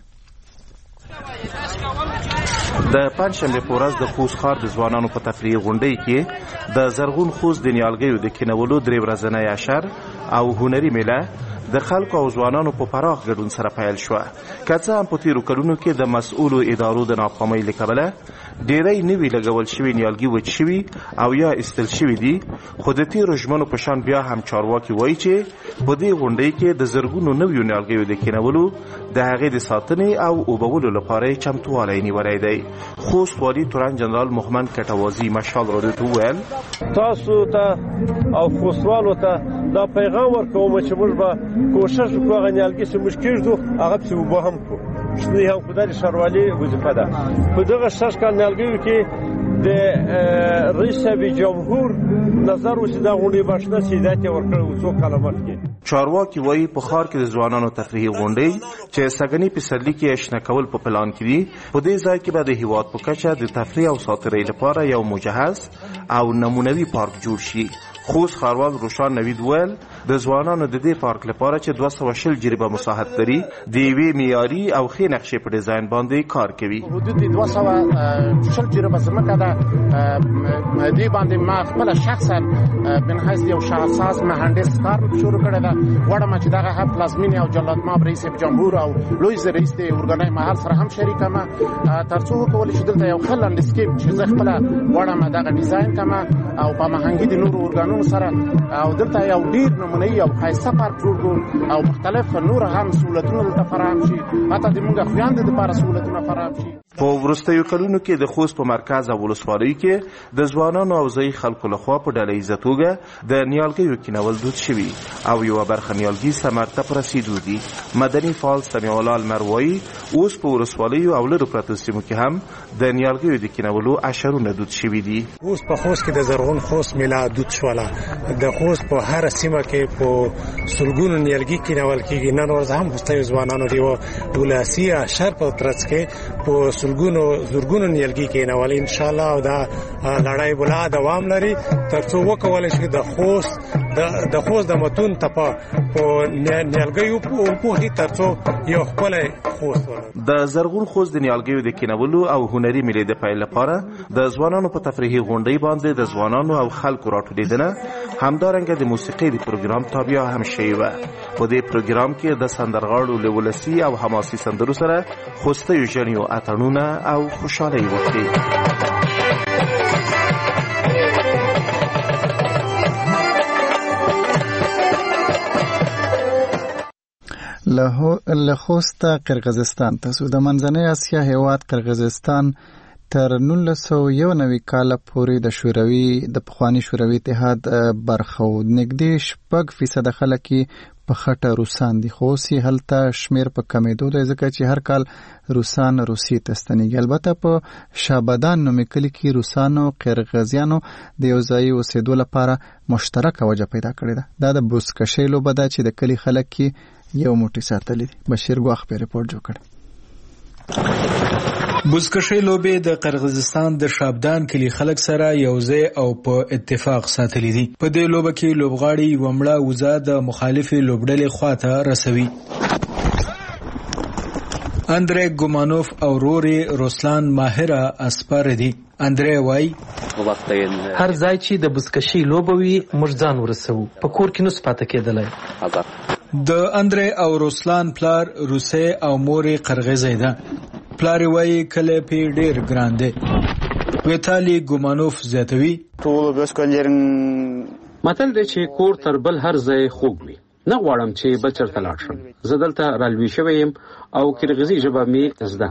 د پنځشنبه په ورځ د خوست ښار د ځوانانو په تفریحي غونډې کې د زرغون خوست د نیالګیو د کینولو درې ورځنۍ اشر او هنري میله د خلکو او ځوانانو په پراخ ګډون سره پیل شوه. که څه هم په تیرو کلونو کې د مسؤلو ادارو د ناکامۍ له کبله ډیری نوي لګول شوي نیالګي وچ شوي او یا ایستل شوي دي خو د تیرو ژمنو په شان بیا هم چارواکي وایي چې په دې غونډې کې د زرګونو نویو نیالګیو د کینولو د هغې د ساتنې او اوبولو لپاره یې چمتووالی نیولی دی. خوست والي تورن جنرال محمد کټوازي مشال راډیو ته وویل
تاسو ته او خوستوالو ته دا پیغام ورکوم چې موږ به کوشش وکړو هغه نیالګي چې موږ کېږدو هغه پسې اوبه هم کړو. شنې هم خو دا د ښاروالۍ وظیفه ده. په دغه شش کال نیالګیو کې د رئیس صاحب جمهور نظر و چې دا غونډې به شنه سي هدایت یې ورکړی و څو کاله مخکې.
چارواکي وایي په ښار کې د ځوانانو تفریحي غونډې چې سږني پسرلي کې شنه کول په پلان کې دي په دې ځای کې به د هېواد په کچه د تفریح او ساتیرۍ لپاره یو مجهز او نمونوي پارک جوړ شي. خوست ښاروال روشان نوید ویل د ځوانانو د دې پارک لپاره چې دوه سوه شل جریبه مساحت لري د یوې معیاري او ښې نقشې په ډیزاین باندې کار کوي.
حدود دوه سوه شل جریبه ځمکه ده. دې باندې ما خپله شخصا من حیث یو شهرساز مهندس کار شروع کړی ده. غواړم چې دغه هم پلازمینې او جلالتمآب رئیس جمهور او لوی رئیس د اورګنای محل سره هم شریک یم تر څو وکولی شي دلته یو ښه لنډسکیپ چې زه خپله غواړم دغه ډیزاین کړم او په هماهنګي د نورو ارګانونو سره او دلته یو ډیر نمونه‌ایي او ښایسته پارک جوړ کړو او مختلف نور هم سهولتونه دلته فراهم شي حتی د موږ خویندو دپاره سهولتونه فراهم شي.
په وروستیو کلونو کې د خوست په مرکز او ولسوالیو کې د ځوانانو او ځایي خلکو لخوا په ډله ایزه توګه د نیالګیو کینول دود شوي او یوه برخه نیالګي ثمر ته په رسېدو دي. مدني فعال سمیع الله لمر وایي اوس په ولسوالیو او لرو پرتو سیمو کې هم د نیالګیو د کینولو اشرونه دود شوي دي.
اوس په خوست کې د زرغون خوست میله دود شوله. د خوست په هر سیمه کې په سلګونو نیالګي کینول کېږي. نن ورځ هم خوستیو ځوانانو د یوه ولسي اشر په ترڅ کې په سلګونو زرګونو نیالګي کینول ان شاء الله او دا لړۍ بلا دوام لري تر څو وکولای شي د خوست د خوست د متون تپا په نیالګیو په هی تر څو یو خپل خوست
د زرغون خوست د نیالګیو د کینولو او هنري میلې د پیل لپاره د ځوانانو په تفریحي غونډې باندې د ځوانانو او خلکو راټولېدنه همدارنګه د موسیقۍ د پروګرام تابع هم شوې وه. په دې پروګرام کې د سندرغاړو له ولسي او حماسي سندرو سره خوستیو ژڼیو اتڼونه او خوشحالۍ وکړي.
له خوست قرغیزستان ته سو. د منځنۍ اسیا هیواد قرغیزستان تر نولس سوه یو نوي کال پورې د شوروي د پخوانی شوروي اتحاد برخه و. نږدې شپږ فیصد خلک په خټه روسان دي، خو اوس یې هلته شمیر په کمېدو دی ځکه چې هر کال روسان روسیې ته ستنېږي. البته په شابدان نومې کلي کې روسانو قرغیزیانو د یو ځای اوسېدو لپاره مشترکه وجه پیدا کړې ده. دا د بزکشۍ لوبه ده چې د کلي خلک کې یو موټی ساتلی دي. بشیر ګواخ په ریپورټ جوړ کړی.
بزکشۍ لوبې د قرغیزستان د شابدان کلي خلک سره یوځای او په اتفاق ساتلي دي. په دې لوبه کې لوبغاړي یوه مړه وزه د مخالفې لوبډلې خواته رسوي. اندری ګومانوف او روري روسلان ماهره اسپر دي. اندری وای
هر ځای چې د بزکشۍ لوبه وي موږ ځان ورسوو، په کور کې نو سپاته کېدلی.
د اندری او روسلان پلار روسي او موري قرغیزی ده. پلار وای کله په ډیر ګران دی. ویتالی ګومانوف زیاتوي
متل دی چې کور تر بل هر ځای خوږ وي. نه غواړم چې بل چېرته لاړ شم. زه دلته رالوی شوی یم او قرغیزي ژبه مې زده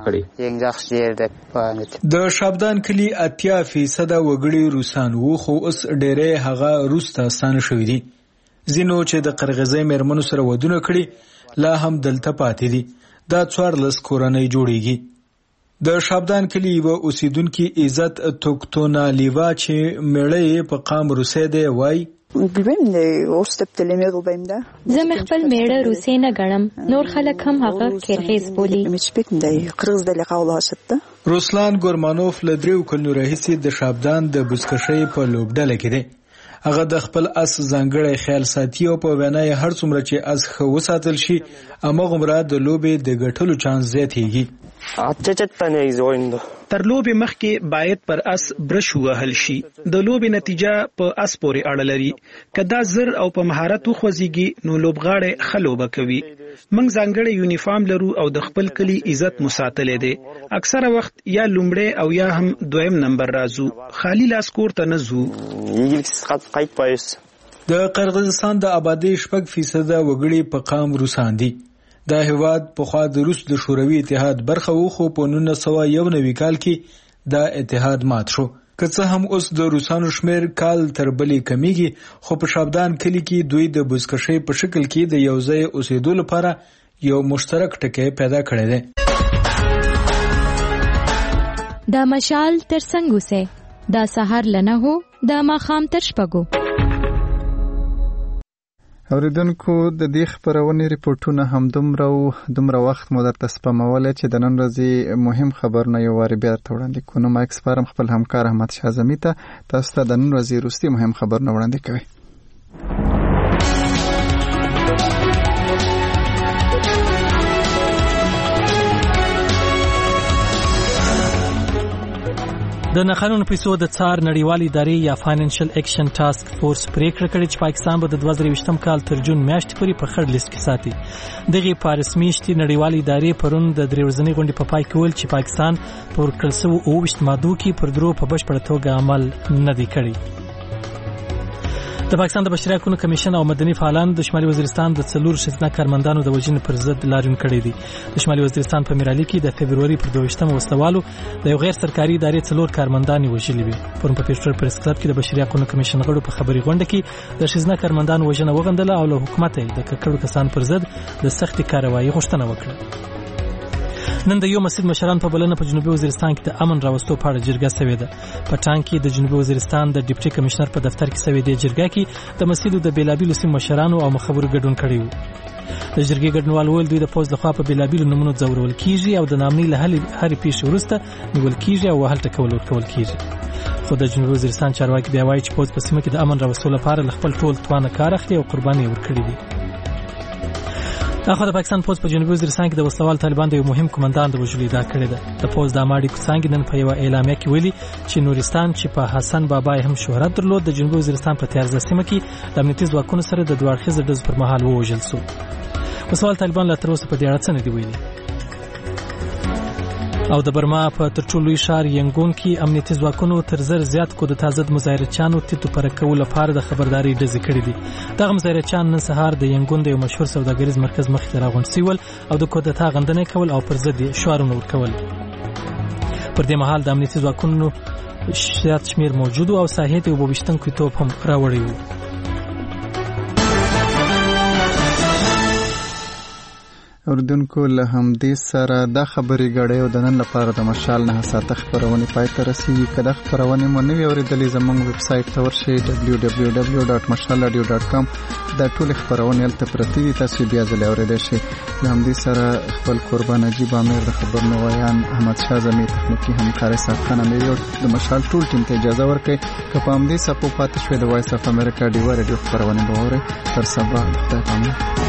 کړې.
د شابدان کلي اتیا فیصده وګړي روسان وو، خو اوس ډېری هغه روس ته ستانه شوي دي. ځینو چې د قرغیزۍ میرمنو سره ودونه کړي لا هم دلته پاتې دي. دا څوارلس کورنۍ جوړیږي. د شابدان کلي یوه اوسیدونکي عزت توکتونالیوا چې میړه په قام روسی دی وای
زه مې خپل میړه روسی نه ګڼم، نور خلک هم هغه قرغیز بولي.
روسلان ګورمانوف له دریو کلونو راهیسې د شابدان د بزکشۍ په لوبډله کې دی. هغه د خپل اس ځانګړی خیال ساتي او په وینا یې هر څومره چې اس ښه وساتل شي هماغومره د لوبې د ګټلو چانس زیاتېږي.
تر لوبې مخکې باید پر اس برش ووهل شي. د لوبې نتیجه په اس پورې اړه لري. که دا زر او په مهارت وخوځېږي نو لوبغاړی ښه لوبه کوي. موږ ځانګړی یونیفارم لرو او د خپل کلي عزت مو ساتلی دی. اکثره وخت یا لومړی او یا هم دویم نمبر راځو، خالی لاس کور ته نه ځو.
د قرغیزستان د آبادۍ شپږ فیصده وګړي په قام روسان دي. دا هیواد پخوا د روس د شوروي اتحاد برخه و، خو په نولس سوه یو نوي کال کې دا اتحاد مات شو. که څه هم اوس د روسانو شمیر کال تر بلې کمیږي، خو په شابدان کلي کې دوی د بزکشۍ په شکل کې د یو ځای اوسېدو لپاره یو مشترک ټکی پیدا کړی دی.
دا مشال تر څنګ اوسئ، دا سهار له نهو، دا ماښام تر شپږو.
اوریدونکو د دې خبرونې ریپورتونه هم دومره دومره وخت مو درته سپمولی چې د نن ورځې مهم خبرونه یو وارې بیا درته وړاندې کوو. نو مایک سپارم خپل همکار احمد شاه زمي ته، تاسو ته د نن ورځې وروستي مهم خبرونه وړاندې کوي.
د ناقانونه پیسو د څار نړیوالې ادارې یا فاینانشل اکشن ټاسک فورس پریکړه کړې چې پاکستان به د دوه زره یوویشتم کال تر جون میاشتې پورې په خړ لیست کې ساتي. دغه په رسمي شتي نړیوالې ادارې پرون د درې ورځنۍ غونډې په پای کې ویل چې پاکستان په ورکړل شوو اوه ویشت مادو کې پر درو په بشپړه توګه عمل نه دی کړی. د پاکستان د بشري حقوقو کمیشن او مدني فعالانو د شمالي وزیرستان د څلور ښځینه کارمندانو د وژنې پر ضد لاریون کړی دی. د شمالي وزیرستان په میرالي کې د فبروري پر دوه ویشتمه وسلوالو د یو غیر سرکاري ادارې څلور کارمندان وژلي وي. پرون په پیښور پریس کلب کې د بشري حقوقو کمیشن غړو په خبري غونډه کې د ښځینه کارمندانو وژنه وغندله او له حکومت د ککړو کسانو پر ضد د سختې کاروایي غوښتنه وکړه. نن د یو مسجد مشران په بلنه په جنوبي وزیرستان کې د امن راوستو په اړه جرګه شوې ده. په ټانګ کې د جنوبي وزیرستان د ډیپټي کمشنر په دفتر کې شوې ده جرګه کې د مسجدو د بیلابیلو سیمو مشرانو او مخبرو ګډون کړی و. د جرګې ګډونوال ویل دوی د پوز لخوا په بیلابیلو نمونو ځورول کیږي او د نامنۍ له هرې پیښې وروسته نیول کیږي او وهل ټکول ورکول کیږي. خو د جنوبي وزیرستان چارواکي بیا وایي چې پوز په سیمه کې د امن راوستو لپاره له خپل ټول توانه کار اخلي او قرباني ورکړي دي. اخو د پاکستان پوز په جنوبي وزیرستان کې د وسلوال طالبان د یو مهم کمانډان د وژلو ادعا کړې ده. د پوز د اماډي کوڅانګ نن په یوه اعلامیه کې ویلي چې نورستان چې په حسن بابا هم شهرت درلود د جنوبي وزیرستان په تیارزه سیمه کې د امنیتي ځواکونو سره د دوه اړخیزو ډزو پر مهال ووژل شو. وسلوال طالبان لا تر اوسه په دې اړه څه نه دي ویلي. او د برما په ترټولو لوی ښار ینګون کې امنیتي ځواکونو تر زر زیات کودتا ضد مظاهرچیانو تیتو پرک کولو لپاره د خبرداري ډزې کړې دي. دغه مظاهرچیان نن سهار د ینګون د یو مشهور سوداګریز مرکز مخې راغونډ شول او د کودتا غندنه کول او پر ضد شعارونه ورکول. پر دې مهال د امنیتي ځواکونو شیات شمیر موجود او ساحې ته وبوشتونکو توپ هم راوړی و.
اوردونکو له همدې سره د خبري غړې او د نن لپاره د مشال نه ساته خبرونه پای ته رسیدي. کله خبرونه مو نوی اوریدلې زموږ ویب سټ ته ورشئ دبلیو دبلیو دبلیو ډاټ مشال رادیو ډاټ کام. دا ټول خبرونه تل پرتی دي، تاسو بیا ځل اوریدئ شئ. له همدې سره خپل قربان نجیب امیر د خبرونو ویان احمد شاه زمي تخنیکی همکار ساتنه مې او د مشال ټول ټیم ته اجازه ورکړي. که په همدې سپو پاتې شوي د وایس اف امریکا ډیو رادیو خبرونه به اورئ. تر سبا خدای پامن.